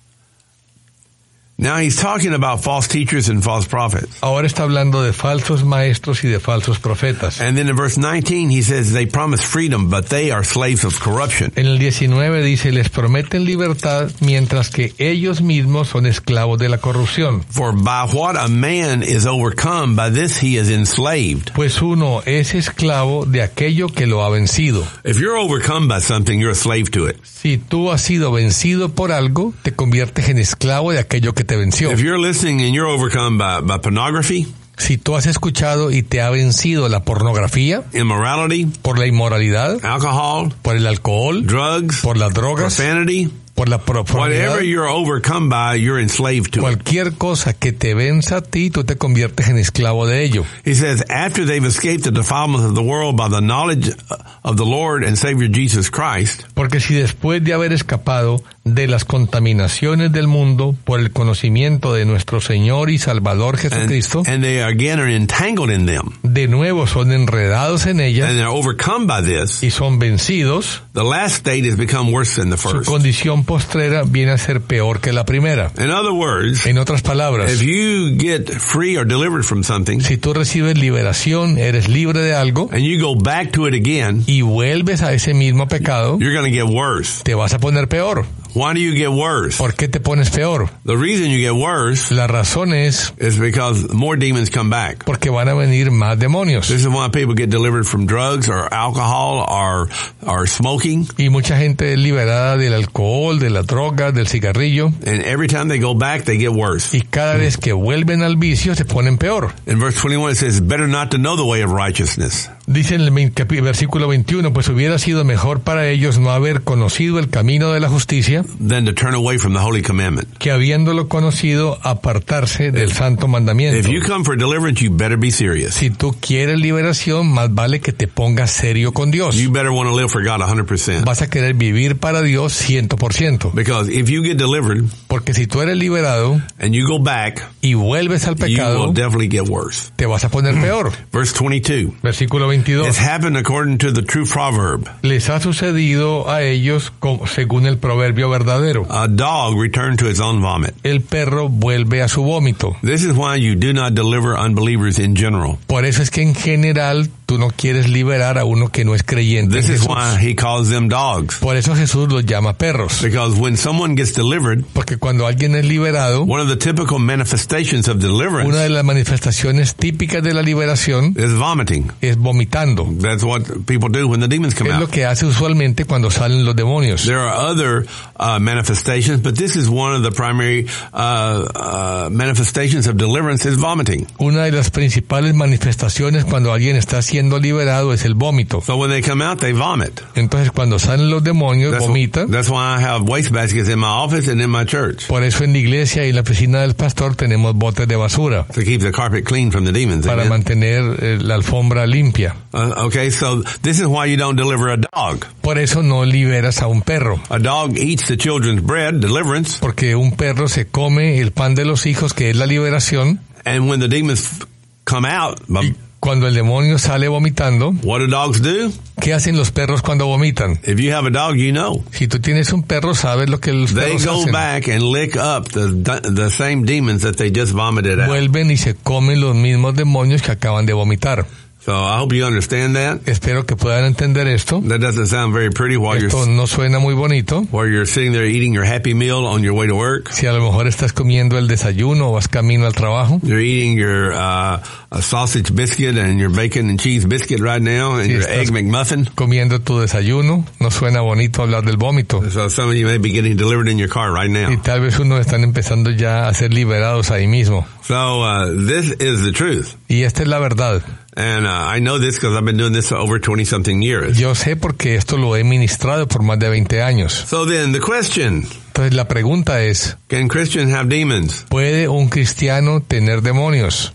Now he's talking about false teachers and false prophets. Ahora está hablando de falsos maestros y de falsos profetas. And then in verse 19 he says they promise freedom, but they are slaves of corruption. En el 19 dice, les prometen libertad mientras que ellos mismos son esclavos de la corrupción. For by what a man is overcome, by this he is enslaved. Pues uno es esclavo de aquello que lo ha vencido. If you're overcome by something, you're a slave to it. Si tú has sido vencido por algo, te conviertes en esclavo de aquello que te venció. If you're listening and you're overcome by pornography, Si tú has escuchado y te ha vencido la pornografía, immorality, por la inmoralidad, alcohol, por el alcohol, drugs, por las drogas, profanity, por la profanidad, whatever you're overcome by, you're enslaved to it. cualquier cosa que te venza a ti, tú te conviertes en esclavo de ello. He says, after they've escaped the defilements of the world by the knowledge of the Lord and Savior Jesus Christ, Porque si después de haber escapado de las contaminaciones del mundo por el conocimiento de nuestro Señor y Salvador Jesucristo, and they again are entangled in them, de nuevo son enredados en ellas and they're overcome by this, y son vencidos, the last state has become worse than the su first. condición postrera viene a ser peor que la primera. In other words, En otras palabras, if you get free or delivered from something, si tú recibes liberación, eres libre de algo and you go back to it again, y vuelves a ese mismo pecado, you're going to get worse. te vas a poner peor. Why do you get worse? ¿Por qué te pones peor? The reason you get worse La razón es is because more demons come back. porque van a venir más demonios. This is why people get delivered from drugs or alcohol or smoking. Y mucha gente es liberada del alcohol, de la droga, del cigarrillo. And every time they go back, they get worse. Y cada vez que vuelven al vicio se ponen peor. In verse 21 it says, better not to know the way of righteousness. Dice en el versículo 21, pues hubiera sido mejor para ellos no haber conocido el camino de la justicia Than to turn away from the holy commandment. que habiéndolo conocido apartarse del santo mandamiento. If you come for deliverance, you better be serious. Si tú quieres liberación, más vale que te pongas serio con Dios. You better want to live for God 100%. Vas a querer vivir para Dios 100%. Because if you get delivered Porque si tú eres liberado and you go back, y vuelves al you pecado, will definitely get worse. te vas a poner peor. Verse 22. Versículo 22. It's happened according to the true proverb. Les ha sucedido a ellos según el proverbio verdadero. A dog returned to its own vomit. El perro vuelve a su vómito. This is why you do not deliver unbelievers in general. Por eso es que en general tú no quieres liberar a uno que no es creyente en This is Jesús. why he calls them dogs. Por eso Jesús los llama perros. Because when someone gets delivered, Porque cuando alguien es liberado, one of the typical manifestations of una deliverance de las manifestaciones típicas de la liberación is vomiting. es vomitando. That's what people do when the demons come Es lo out. que hace usualmente cuando salen los demonios. There are other manifestations, but this is one of the primary manifestations of deliverance is vomiting. Una de las principales manifestaciones cuando alguien está siendo liberado es el vómito. So when they come out, they vomit. Entonces cuando salen los demonios, vomitan. That's why I have wastebaskets in my office and in my church Por eso en la iglesia y en la oficina del pastor tenemos botes de basura to keep the carpet clean from the demons. para Amen. mantener la alfombra limpia. Okay, so this is why you don't deliver a dog. Por eso no liberas a un perro. A dog eats the children's bread, deliverance, Porque un perro se come el pan de los hijos, que es la liberación. and when the demons come out, Y cuando el demonio sale vomitando, what do dogs do? ¿qué hacen los perros cuando vomitan? If you have a dog, you know. Si tú tienes un perro, sabes lo que los They perros go hacen. back and lick up the same demons that they just vomited out. Vuelven y se comen los mismos demonios que acaban de vomitar. So I hope you understand that. Espero que puedan entender esto. That doesn't sound very pretty while Esto no suena muy bonito. you're sitting there eating your happy meal on your way to work. Si a lo mejor estás comiendo el desayuno o vas camino al trabajo. You're eating your a sausage biscuit and your bacon and cheese biscuit right now and Si your estás egg McMuffin. comiendo tu desayuno, no suena bonito hablar del vómito. So some of you may be getting delivered in your car right Y now. tal vez unos están empezando ya a ser liberados ahí mismo. So this is the truth. Y esta es la verdad. And I know this because I've been doing this for over 20-something years. Yo sé porque esto lo he ministrado por más de 20 años. So then the question, Entonces la pregunta es, can Christians have demons? ¿puede un cristiano tener demonios?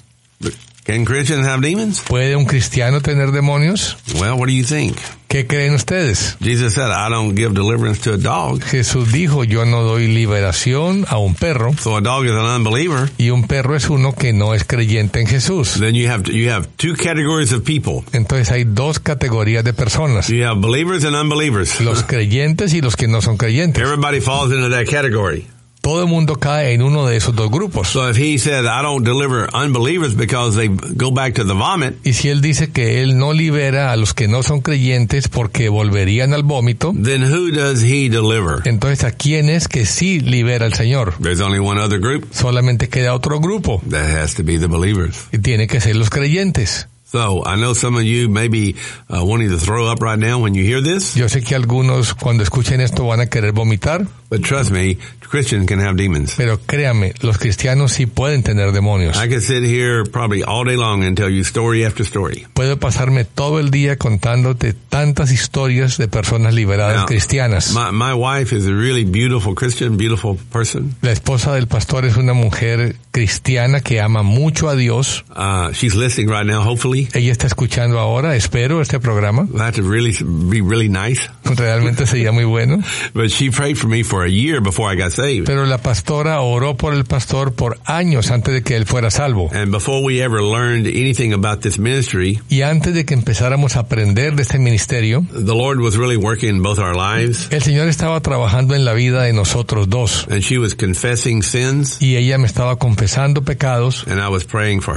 Can Christians have demons? ¿Puede un cristiano tener demonios? Well, what do you think? ¿Qué creen ustedes? Jesus said, I don't give deliverance to a dog. Jesús dijo, yo no doy liberación a un perro, So a dog is an unbeliever. y un perro es uno que no es creyente en Jesús. Then you have two categories of people. Entonces hay dos categorías de personas, You have believers and unbelievers. los creyentes y los que no son creyentes. Everybody falls into that category. Todo el mundo cae en uno de esos dos grupos. So if he said, I don't deliver unbelievers because they go back to the vomit, Y si él dice que él no libera a los que no son creyentes porque volverían al vómito, then who does he deliver? entonces ¿a quién es que sí libera el Señor? There's only one other group. Solamente queda otro grupo, That has to be the believers. y tiene que ser los creyentes. So I know some of you may be wanting to throw up right now when you hear this, Yo sé que algunos cuando escuchen esto van a querer vomitar, but trust me, Christians can have demons. pero créame, los cristianos sí pueden tener demonios. I could sit here probably all day long and tell you story after story. Puedo pasarme todo el día contándote tantas historias de personas liberadas Now, cristianas. My wife is a really beautiful Christian, beautiful person. La esposa del pastor es una mujer cristiana que ama mucho a Dios. She's listening right now, hopefully. Ella está escuchando ahora, espero, este programa. That to really be really nice. Realmente sería muy bueno. But she prayed for me for a year before I got saved. Pero la pastora oró por el pastor por años antes de que él fuera salvo. And before we ever learned anything about this ministry, Y antes de que empezáramos a aprender de este ministerio, the Lord was really working in both our lives. el Señor estaba trabajando en la vida de nosotros dos. And she was confessing sins, Y ella me estaba confesando pecados and I was praying for her.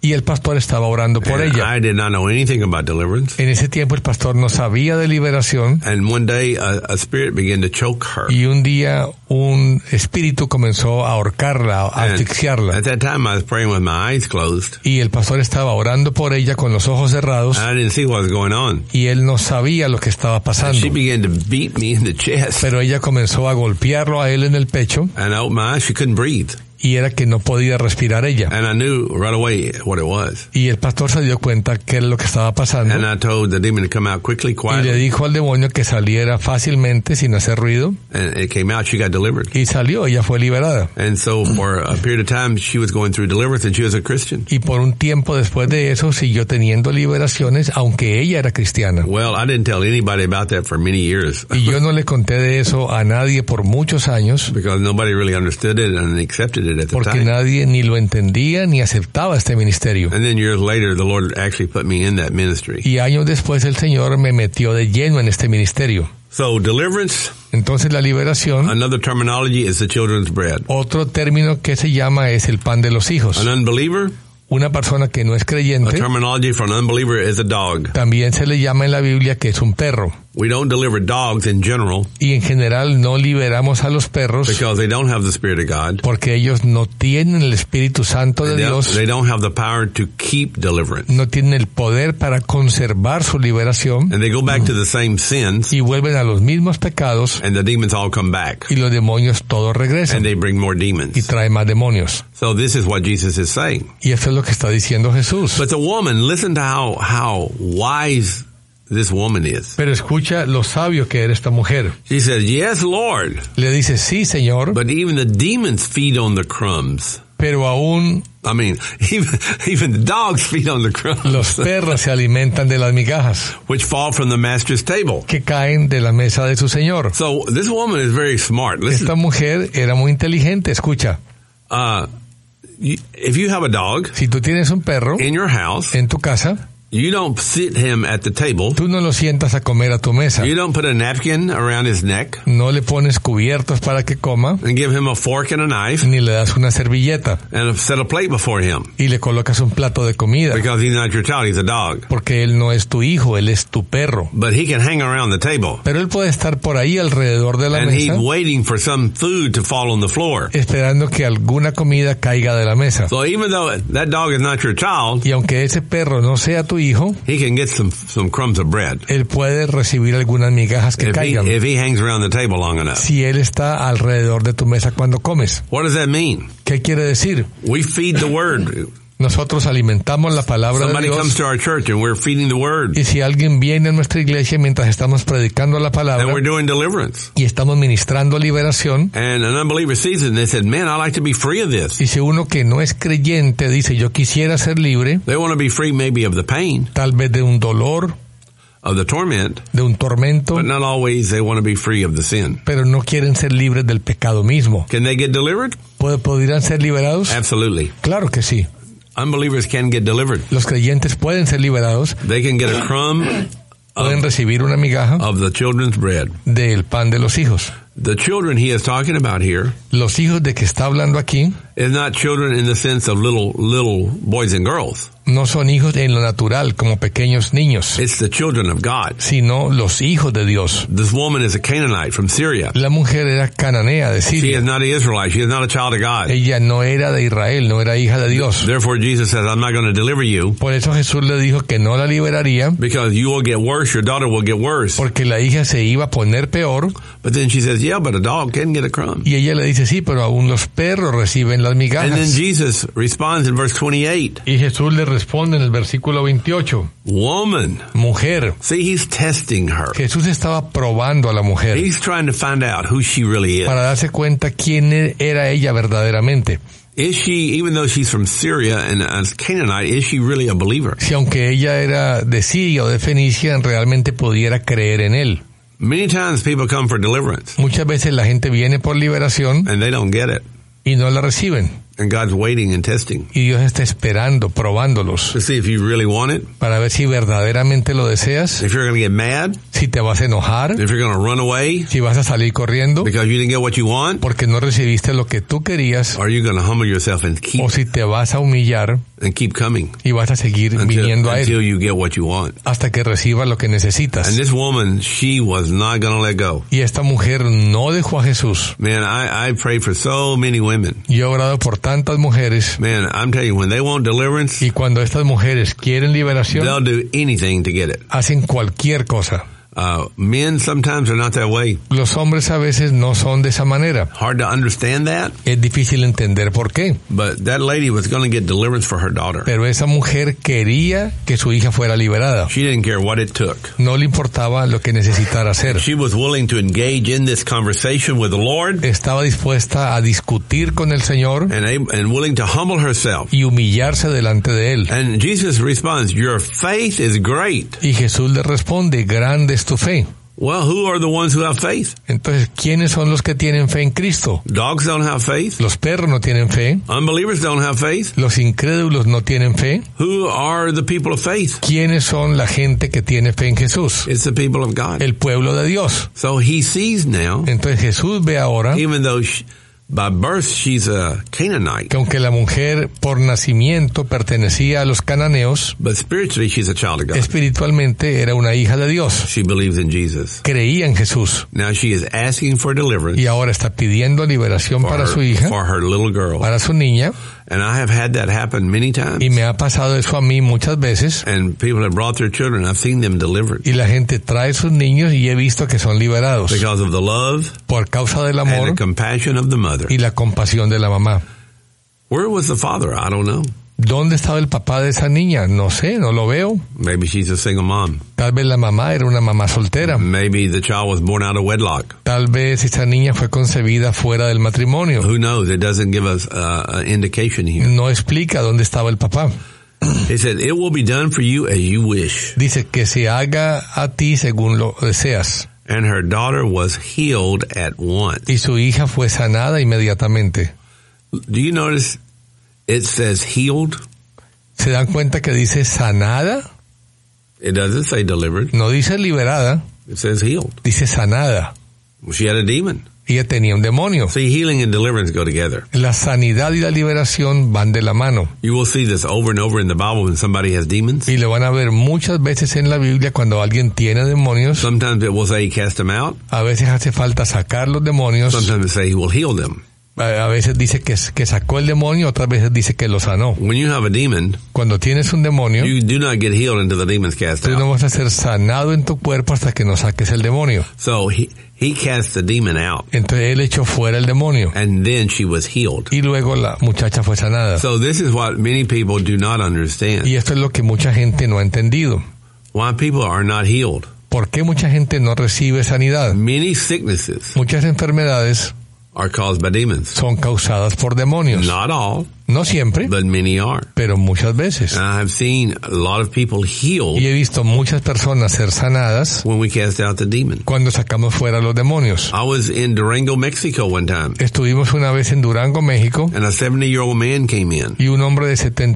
Y el pastor estaba orando por And ella. I did not know anything about deliverance. En ese tiempo el pastor no sabía de liberación And one day a spirit began to choke her. y un día un espíritu comenzó a ahorcarla, a And asfixiarla. at that time I was praying with my eyes closed. Y el pastor estaba orando por ella con los ojos cerrados I didn't see what was going on. y él no sabía lo que estaba And pasando. she began to beat me in the chest. Pero ella comenzó a golpearlo a él en el pecho And I opened my eyes, she couldn't breathe. y era que no podía respirar ella. And I knew right away what it was. Y el pastor se dio cuenta que era lo que estaba pasando And I told the demon to come out quickly, y le quietly. dijo al demonio que saliera fácilmente sin hacer ruido And it came out, she got delivered. y salió, ella fue liberada. And so for a period of time, she was going through deliverance and she was a Christian. Y por un tiempo después de eso siguió teniendo liberaciones, aunque ella era cristiana. Well, I didn't tell anybody about that for many years Y yo no le conté de eso a nadie por muchos años, because nobody really understood it and accepted it at the porque time. nadie ni lo entendía ni aceptaba este ministerio. And then years later, the Lord actually put me in that ministry. Y años después el Señor me metió de lleno en este ministerio. So deliverance, Entonces la liberación, another terminology is the children's bread. otro término que se llama es el pan de los hijos. An unbeliever, Una persona que no es a creyente, terminology for an unbeliever is a dog. también se le llama en la Biblia que es un perro. We don't deliver dogs in general Y en general no liberamos a los perros because they don't have the Spirit of God. porque ellos no tienen el Espíritu Santo de Dios, They don't have the power to keep deliverance. no tienen el poder para conservar su liberación And they go back to the same sins y vuelven a los mismos pecados and the demons all come back. y los demonios todos And regresan they bring more y demons. traen más demonios. So this is what Jesus is saying. Y eso es lo que está diciendo Jesús. But the woman, listen to how wise this woman is. Pero escucha lo sabio que era esta mujer. She says, yes, Lord, Le dice, sí, Señor, but even the demons feed on the crumbs. pero aún I mean, even the dogs feed on the crumbs, los perros se alimentan de las migajas which fall from the master's table. que caen de la mesa de su Señor. So this woman is very smart. Esta Listen, mujer era muy inteligente, escucha. if you have a dog Si tú tienes un perro in your house, en tu casa, you don't sit him at the table. tú no lo sientas a comer a tu mesa. You don't put a napkin around his neck No le pones cubiertos para que coma, and give him a fork and a knife ni le das una servilleta and set a plate before him y le colocas un plato de comida, because he's not your child, he's a dog. porque él no es tu hijo, él es tu perro. But he can hang around the table Pero él puede estar por ahí alrededor de la and he's mesa waiting for some food to fall on the floor. esperando que alguna comida caiga de la mesa. So even though that dog is not your child, Y aunque ese perro no sea tu hijo, he can get some crumbs of bread él puede recibir algunas migajas que caigan if he hangs around the table long enough. si él está alrededor de tu mesa cuando comes. What does that mean? ¿Qué quiere decir? We feed the word. Nosotros alimentamos la palabra de Somebody comes Dios to our church and we're feeding the word. y si alguien viene a nuestra iglesia mientras estamos predicando la palabra And we're doing deliverance. y estamos ministrando liberación, And an unbeliever sees it and they said, man, I like to be free of this. y si uno que no es creyente dice yo quisiera ser libre, They want to be free maybe of the pain, tal vez de un dolor, of the torment, de un tormento, but not always they want to be free of the sin. pero no quieren ser libres del pecado mismo. Can they get delivered? ¿Podrían ser liberados? Absolutely. Claro que sí. Unbelievers can get delivered. Los creyentes pueden ser liberados, They can get a crumb pueden recibir una migaja of the children's bread. del pan de los hijos. The children he is talking about here Los hijos de que está hablando aquí is not children in the sense of little boys and girls. no son hijos en lo natural como pequeños niños, It's the children of God. sino los hijos de Dios. This woman is a Canaanite from Syria. La mujer era cananea de She is Siria. not an Israelite. She is not a child of God. Ella no era de Israel, no era hija de Dios. Therefore, Jesus says, I'm not going to deliver you Por eso Jesús le dijo que no la liberaría because you will get worse. Your daughter will get worse. porque la hija se iba a poner peor. But then she says, yeah, but a dog can get a crumb. Y ella le dice, sí, pero aún los perros reciben las And then migajas. Jesus responds in verse 28. Y Jesús le responde en el versículo 28, Woman. mujer. See, he's testing her. Jesús estaba probando a la mujer He's trying to find out who she really is. para darse cuenta quién era ella verdaderamente. Is she, even though she's from Syria and a Canaanite, is she really a believer? Si aunque ella era de Siria o de Fenicia, realmente pudiera creer en él. Many times people come for deliverance Muchas veces la gente viene por liberación and they don't get it. y no la reciben. And God's waiting and testing y Dios está esperando, probándolos, to see if you really want it, para ver si verdaderamente lo deseas, if you're going to get mad, si te vas a enojar, if you're going to run away si vas a salir corriendo because you didn't get what you want, porque no recibiste lo que tú querías, or are you going to humble yourself and o si te vas a humillar keep coming y vas a seguir viniendo a until Él you get what you want. hasta que recibas lo que necesitas. And this woman, she was not going to let go. Y esta mujer no dejó a Jesús. Man, I prayed for so many women. Yo he orado por tantas mujeres, Man, I'm telling you, when they want deliverance, y cuando estas mujeres quieren liberación, they'll do anything to get it. hacen cualquier cosa. Men sometimes are not that way. Los hombres a veces no son de esa manera. Hard to understand that, Es difícil entender por qué. but that lady was going to get deliverance for her daughter. Pero esa mujer quería que su hija fuera liberada. She didn't care what it took. No le importaba lo que necesitara hacer. She was willing to engage in this conversation with the Lord Estaba dispuesta a discutir con el Señor and willing to humble herself. y humillarse delante de Él. And Jesus responds, your faith is great. Y Jesús le responde, grande es tu fe. Well, who are the ones who have faith? Entonces, ¿quiénes son los que tienen fe en Cristo? Dogs don't have faith. Los perros no tienen fe. Unbelievers don't have faith. Los incrédulos no tienen fe. Who are the people of faith? ¿Quiénes son la gente que tiene fe en Jesús? It's the people of God. El pueblo de Dios. So he sees now, Entonces Jesús ve ahora even though by birth she's a Canaanite, que aunque la mujer por nacimiento pertenecía a los cananeos, but spiritually she's a child of God. espiritualmente era una hija de Dios. She believes in Jesus. Creía en Jesús. Now she is asking for deliverance Y ahora está pidiendo liberación para su hija, for her little girl. para su niña. And I have had that happen many times. Y me ha pasado eso a mí muchas veces. And people have brought their children. I've seen them delivered Y la gente trae sus niños y he visto que son liberados because of the love por causa del and the amor compassion of the mother. y la compasión de la mamá. Where was the father? I don't know. ¿Dónde estaba el papá de esa niña? No sé, no lo veo. Maybe she's a single mom. Tal vez la mamá era una mamá soltera. Maybe the child was born out of wedlock. Tal vez esa niña fue concebida fuera del matrimonio. Who knows? It doesn't give us an indication here. No explica dónde estaba el papá. He said, it will be done for you as you wish. Dice que se haga a ti según lo deseas. And her daughter was healed at once. Y su hija fue sanada inmediatamente. Do you notice it says healed? ¿Se dan cuenta que dice sanada? It doesn't say delivered. No dice liberada, It says healed. dice sanada. Well, she had a demon. Ella tenía un demonio. See, healing and deliverance go together. La sanidad y la liberación van de la mano. You will see this over and over in the Bible when somebody has demons. Y lo van a ver muchas veces en la Biblia cuando alguien tiene demonios. Sometimes it will say cast them out. A veces hace falta sacar los demonios. Sometimes it say he will heal them. A veces dice que sacó el demonio, otras veces dice que lo sanó. When you have a demon, Cuando tienes un demonio, you do not get healed until the demon's cast tú no out. vas a ser sanado en tu cuerpo hasta que no saques el demonio. So he cast the demon out, Entonces él echó fuera el demonio. and then she was healed. Y luego la muchacha fue sanada. So this is what many people do not understand. Y esto es lo que mucha gente no ha entendido. Why people are not healed. ¿Por qué mucha gente no recibe sanidad? Many sicknesses Muchas enfermedades are caused by demons. son causadas por demonios. Not all, No siempre, but many are. pero muchas veces. And I have seen a lot of people healed Y he visto muchas personas ser sanadas when we cast out the demon. cuando sacamos fuera los demonios. I was in Durango, Mexico one time, Estuvimos una vez en Durango, México, and a 70-year-old man came in. y un hombre de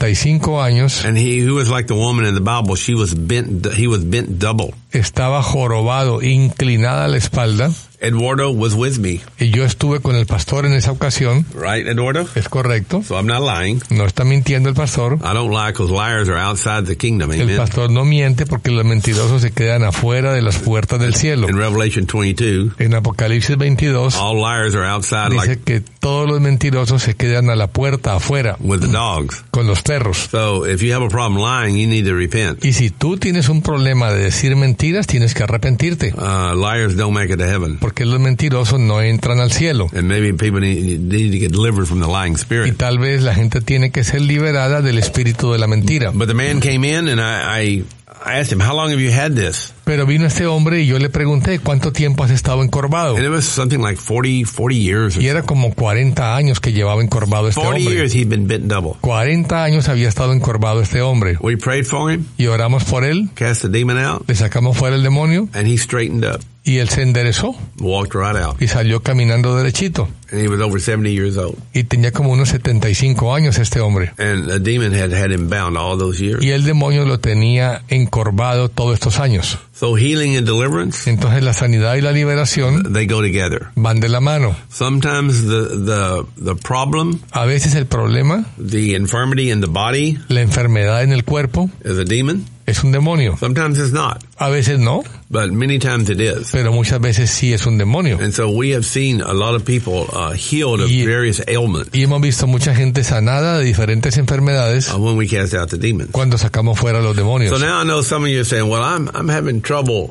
75 años And he was like the woman in the Bible. He was bent double. estaba jorobado, inclinada a la espalda, Eduardo was with me. y yo estuve con el pastor en esa ocasión. Right, Eduardo? Es correcto, So I'm not lying. no está mintiendo el pastor. I don't lie because liars are outside the kingdom. El Amen. pastor no miente porque los mentirosos se quedan afuera de las puertas del cielo. In Revelation 22, En Apocalipsis 22 all liars are outside dice like que todos los mentirosos se quedan a la puerta afuera with the dogs. con los perros. So if you have a problem lying, you need to repent. Y si tú tienes un problema de decir mentiras, tienes que arrepentirte, Liars don't make it to heaven. porque los mentirosos no entran al cielo. And maybe people need to get delivered from the lying Y spirit. tal vez la gente tiene que ser liberada del espíritu de la mentira. But the man came in and I asked him, how long have you had this? Pero vino este hombre y yo le pregunté, ¿cuánto tiempo has estado encorvado? And it was something like 40 years. Y era como 40 años que llevaba encorvado este 40 hombre. years he'd been bitten double. 40 años había estado encorvado este hombre. We prayed for him, Y oramos por él, cast the demon out, le sacamos fuera el demonio and he straightened up, y él se enderezó walked right out. y salió caminando derechito. And he was over 70 years old. Y tenía como unos 75 años este hombre. And the demon had him bound all those years. Y el demonio lo tenía encorvado todos estos años. So healing and deliverance, Entonces la sanidad y la liberación they go together. van de la mano. Sometimes the problem, A veces el problema, the infirmity in the body la enfermedad en el cuerpo, is a demon. es un demonio. Sometimes it's not, A veces no, but many times it is. pero muchas veces sí es un demonio. And so we have seen a lot of people healed of Y- various ailments Y hemos visto mucha gente sanada de diferentes enfermedades when we cast out the demons. cuando sacamos fuera los demonios. So now I know some of you are saying, well, I'm having trouble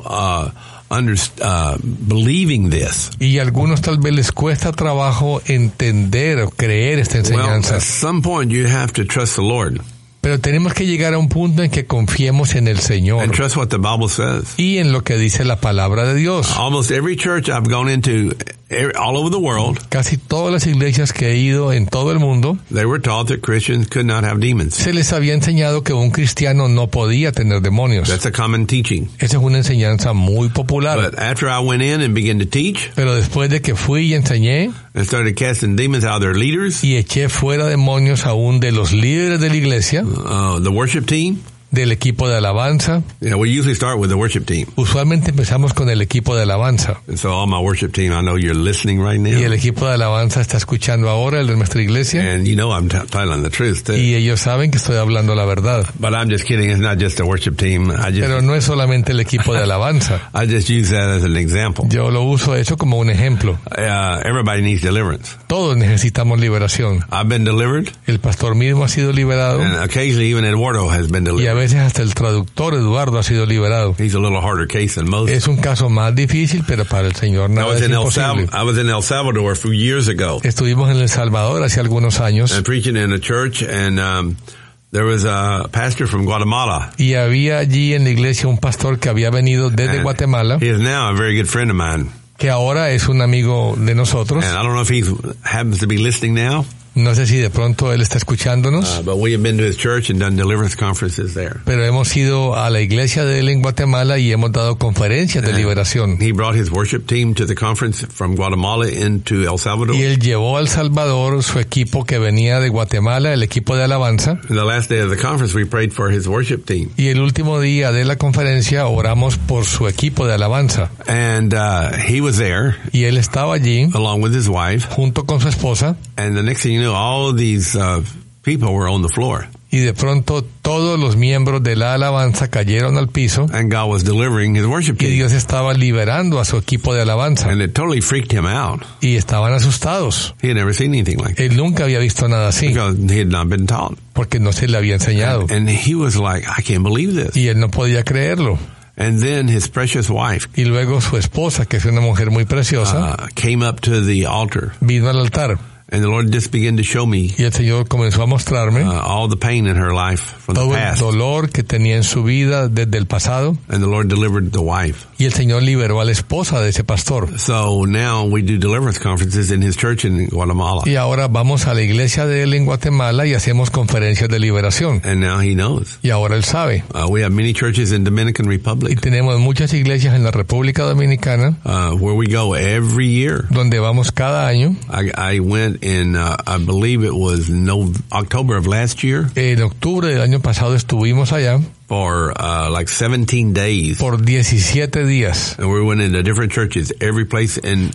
believing this. Y a algunos tal vez les cuesta trabajo entender o creer esta Well, enseñanza. at some point you have to trust the Lord Pero tenemos que llegar a un punto en que confiemos en el Señor and trust what the Bible says. y en lo que dice la palabra de Dios. Almost every church I've gone into all over the world, Casi todas las iglesias que he ido en todo el mundo, they were taught that Christians could not have demons. se les había enseñado que un cristiano no podía tener demonios. That's a common teaching. Esa es una enseñanza muy popular. But after I went in and began to teach Pero después de que fui y enseñé and started casting demons out of their leaders, y eché fuera demonios aún de los líderes de la iglesia, the worship team, del equipo de alabanza, we usually start with the worship team. usualmente empezamos con el equipo de alabanza. And so all my worship team, I know you're listening right now. Y el equipo de alabanza está escuchando ahora, el de nuestra iglesia, And you know I'm telling the truth too. y ellos saben que estoy hablando la verdad. But I'm just kidding. It's not just the worship team. Pero no es solamente el equipo de alabanza. I just use that as an example. Yo lo uso eso como un ejemplo. Everybody needs deliverance. Todos necesitamos liberación. I've been delivered, El pastor mismo ha sido liberado and occasionally even Eduardo has been y a delivered. veces hasta el traductor Eduardo ha sido liberado. He's a little harder case than most. Es un caso más difícil, pero para el Señor I nada was es in imposible. El Salvador a few years ago Estuvimos en El Salvador hace algunos años and preaching in a church, and there was a pastor from Guatemala. y había allí en la iglesia un pastor que había venido desde And Guatemala, He is now a very good friend of mine. que ahora es un amigo de nosotros. And I don't know if he happens to be listening now, No sé si de pronto él está escuchándonos, but we have been to his church and done deliverance conferences there. pero hemos ido a la iglesia de él en Guatemala y hemos dado conferencias de liberación. He brought his worship team to the conference from Guatemala into El Salvador. Y él llevó al Salvador su equipo que venía de Guatemala, el equipo de alabanza, And the last day of the conference, we prayed for his worship team. y el último día de la conferencia oramos por su equipo de alabanza. And he was there Y él estaba allí along with his wife. junto con su esposa, And the next thing you know, all of these people were on the floor. y de pronto todos los miembros de la alabanza cayeron al piso And God was delivering his worship y team. Dios estaba liberando a su equipo de alabanza And it totally freaked him out. y estaban asustados. He had never seen anything like that Él nunca había visto nada así because he had not been taught. porque no se le había enseñado And he was like, I can't believe this. y él no podía creerlo. And then his precious wife Y luego su esposa, que es una mujer muy preciosa, came up to the altar. vino al altar And the Lord just began to show me y el Señor comenzó a mostrarme all the pain in her life from the todo el past. dolor que tenía en su vida desde el pasado, And the Lord delivered the wife. y el Señor liberó a la esposa de ese pastor. So now we do deliverance conferences in his church in Guatemala. Y ahora vamos a la iglesia de él en Guatemala y hacemos conferencias de liberación. And now he knows. Y ahora él sabe. We have many churches in Dominican Y Republic tenemos muchas iglesias en la República Dominicana where we go every year. donde vamos cada año. I went in, I believe it was October of last year En octubre del año pasado estuvimos allá for like 17 days. por 17 días. And we went into different churches, every place in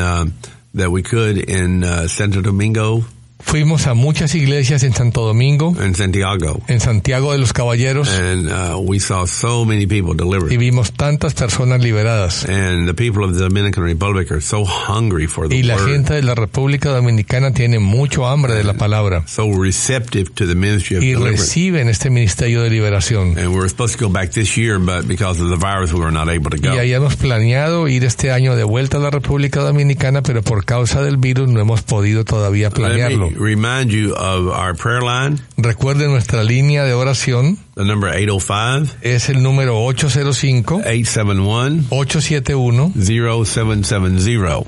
that we could in Santo Domingo Fuimos a muchas iglesias en Santo Domingo, and Santiago. en Santiago de los Caballeros, And we saw so many people y delivered. vimos tantas personas liberadas. And the people of the Dominican Republic are so hungry for the Y la word, gente de la República Dominicana tiene mucho hambre de la palabra so receptive to the ministry of y deliverance. reciben este ministerio de liberación. And we were supposed to go back this year, but because of the virus, we were not able to Y go. habíamos planeado ir este año de vuelta a la República Dominicana, pero por causa del virus no hemos podido todavía planearlo. remind you of our prayer line. Recuerden nuestra línea de oración. The number 805 Es el número 871 871 0770.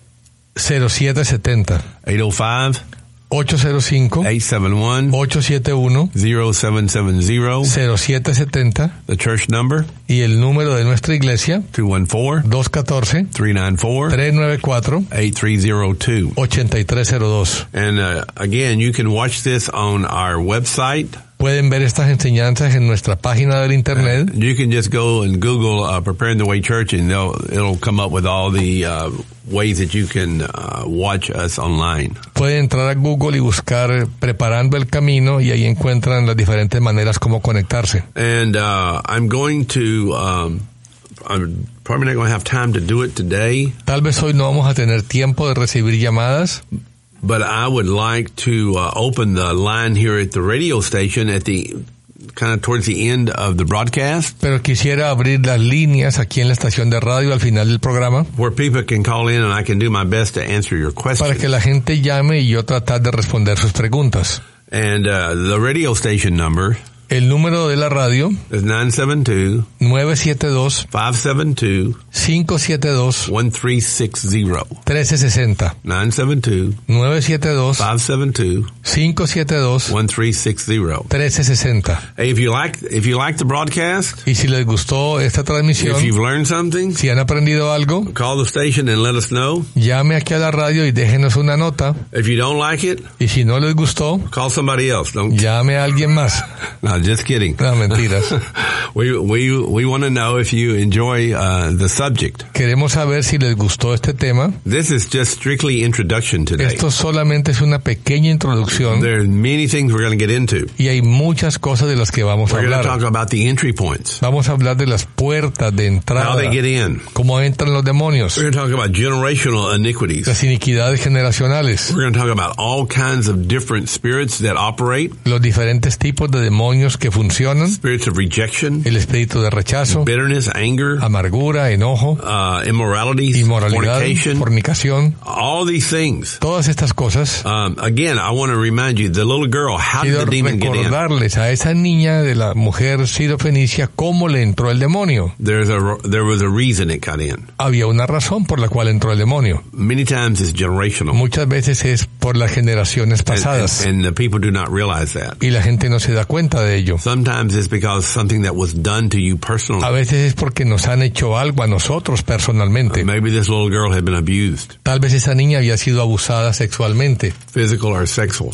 0770. 805 805 871 871 0770. 0770. The church number Y el número de nuestra iglesia 214 214 394 394 8302. 8302. And again, you can watch this on our website. Pueden ver estas enseñanzas en nuestra página del internet. You can just go and Google Preparing the Way Church, and it'll come up with all the ways that you can watch us online. Pueden entrar a Google y buscar Preparando el Camino, y ahí encuentran las diferentes maneras como conectarse. And I'm going to I'm probably not going to have time to do it today. Tal vez hoy no vamos a tener tiempo de recibir llamadas, But I would like to open the line here at the radio station at the kind of towards the end of the broadcast, pero quisiera abrir las líneas aquí en la estación de radio al final del programa where people can call in and I can do my best to answer your para questions. que la gente llame y yo tratar de responder sus preguntas. And the radio station number El número de la radio is 972 972 572 572 1360. 1360. 972 972 572 572 1360. 1360. Hey, if you like the broadcast, Y si les gustó esta transmisión, if you've learned something, si han aprendido algo, call the station and let us know. llame aquí a la radio y déjenos una nota. If you don't like it, Y si no les gustó, call somebody else. Don't. llame a alguien más. No, just kidding. No, mentiras. We want to know if you enjoy the subject. Queremos saber si les gustó este tema. This is just strictly introduction today. Esto solamente es una pequeña introducción There's many things we're going to get into. y hay muchas cosas de las que vamos a We're going to hablar. talk about the entry points, Vamos a hablar de las puertas de how entrada, they get in. cómo entran los demonios, We're going to talk about generational iniquities. las iniquidades generacionales, We're going to talk about all kinds of different spirits that operate, los diferentes tipos de demonios que funcionan, spirits of rejection, el espíritu de rechazo, bitterness, anger, amargura, enojo, immoralities, inmoralidad, fornication, fornicación, all these things. todas estas cosas. Again, I want to remind you, the little girl, how did Quiero the demon get in? recordarles a esa niña de la mujer sirofenicia cómo le entró el demonio. There was a reason it got in. Había una razón por la cual entró el demonio. Many times it's generational. Muchas veces es por las generaciones pasadas And the people do not realize that. y la gente no se da cuenta de ello. Sometimes it's because something that was done to you personally. A veces es porque nos han hecho algo a nosotros personalmente. Maybe this little girl had been abused, Tal vez esa niña había sido abusada sexualmente, physical or sexual.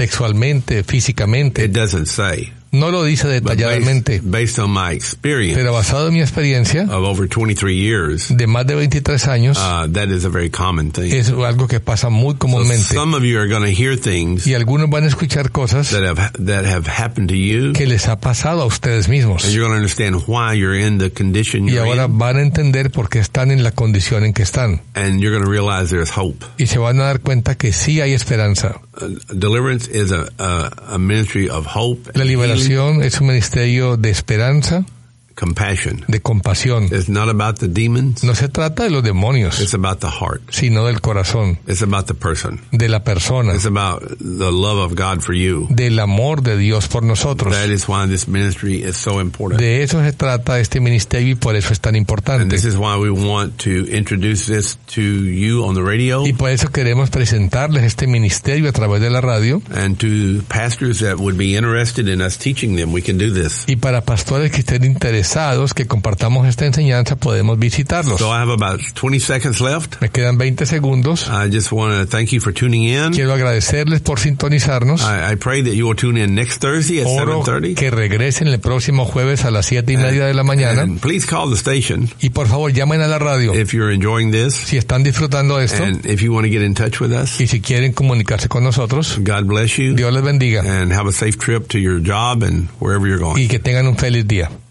It físicamente. doesn't say. No lo dice But detalladamente, based on my experience pero basado en mi experiencia of over 23 years, de más de 23 años, that is a very common thing. es algo que pasa muy So comúnmente. some of you are going to hear things Y algunos van a escuchar cosas that have happened to you, que les ha pasado a ustedes mismos. and you're going to understand why you're in the condition Y you're ahora in, van a entender por qué están en la condición en que están. and you're going to realize there's hope. Y se van a dar cuenta que sí hay esperanza. Deliverance is a ministry of hope, La liberación es un ministerio de esperanza, compassion. de compasión. It's not about the demons. No se trata de los demonios, It's about the heart. sino del corazón, It's about the person. de la persona, It's about the love of God for you. del amor de Dios por nosotros. That is why this ministry is so important. De eso se trata este ministerio y por eso es tan And importante. this is why we want to introduce this to you on the radio Y por eso queremos presentarles este ministerio a través de la radio. and to pastors that would be interested in us teaching them. We can do this. Y para pastores que estén interesados que compartamos esta enseñanza, podemos visitarlos. So I have about 20 seconds left. Me quedan 20 segundos. I just want to thank you for tuning in. Quiero agradecerles por sintonizarnos. I pray that you will tune in next Thursday at Oro 7:30. que regresen el próximo jueves a las 7:30 de la mañana. And please call the station Y por favor, llamen a la radio if you're enjoying this. si están disfrutando esto And if you want to get in touch with us, y si quieren comunicarse con nosotros. God bless you. Dios les bendiga And have a safe trip to your job and wherever you're going. y que tengan un feliz día.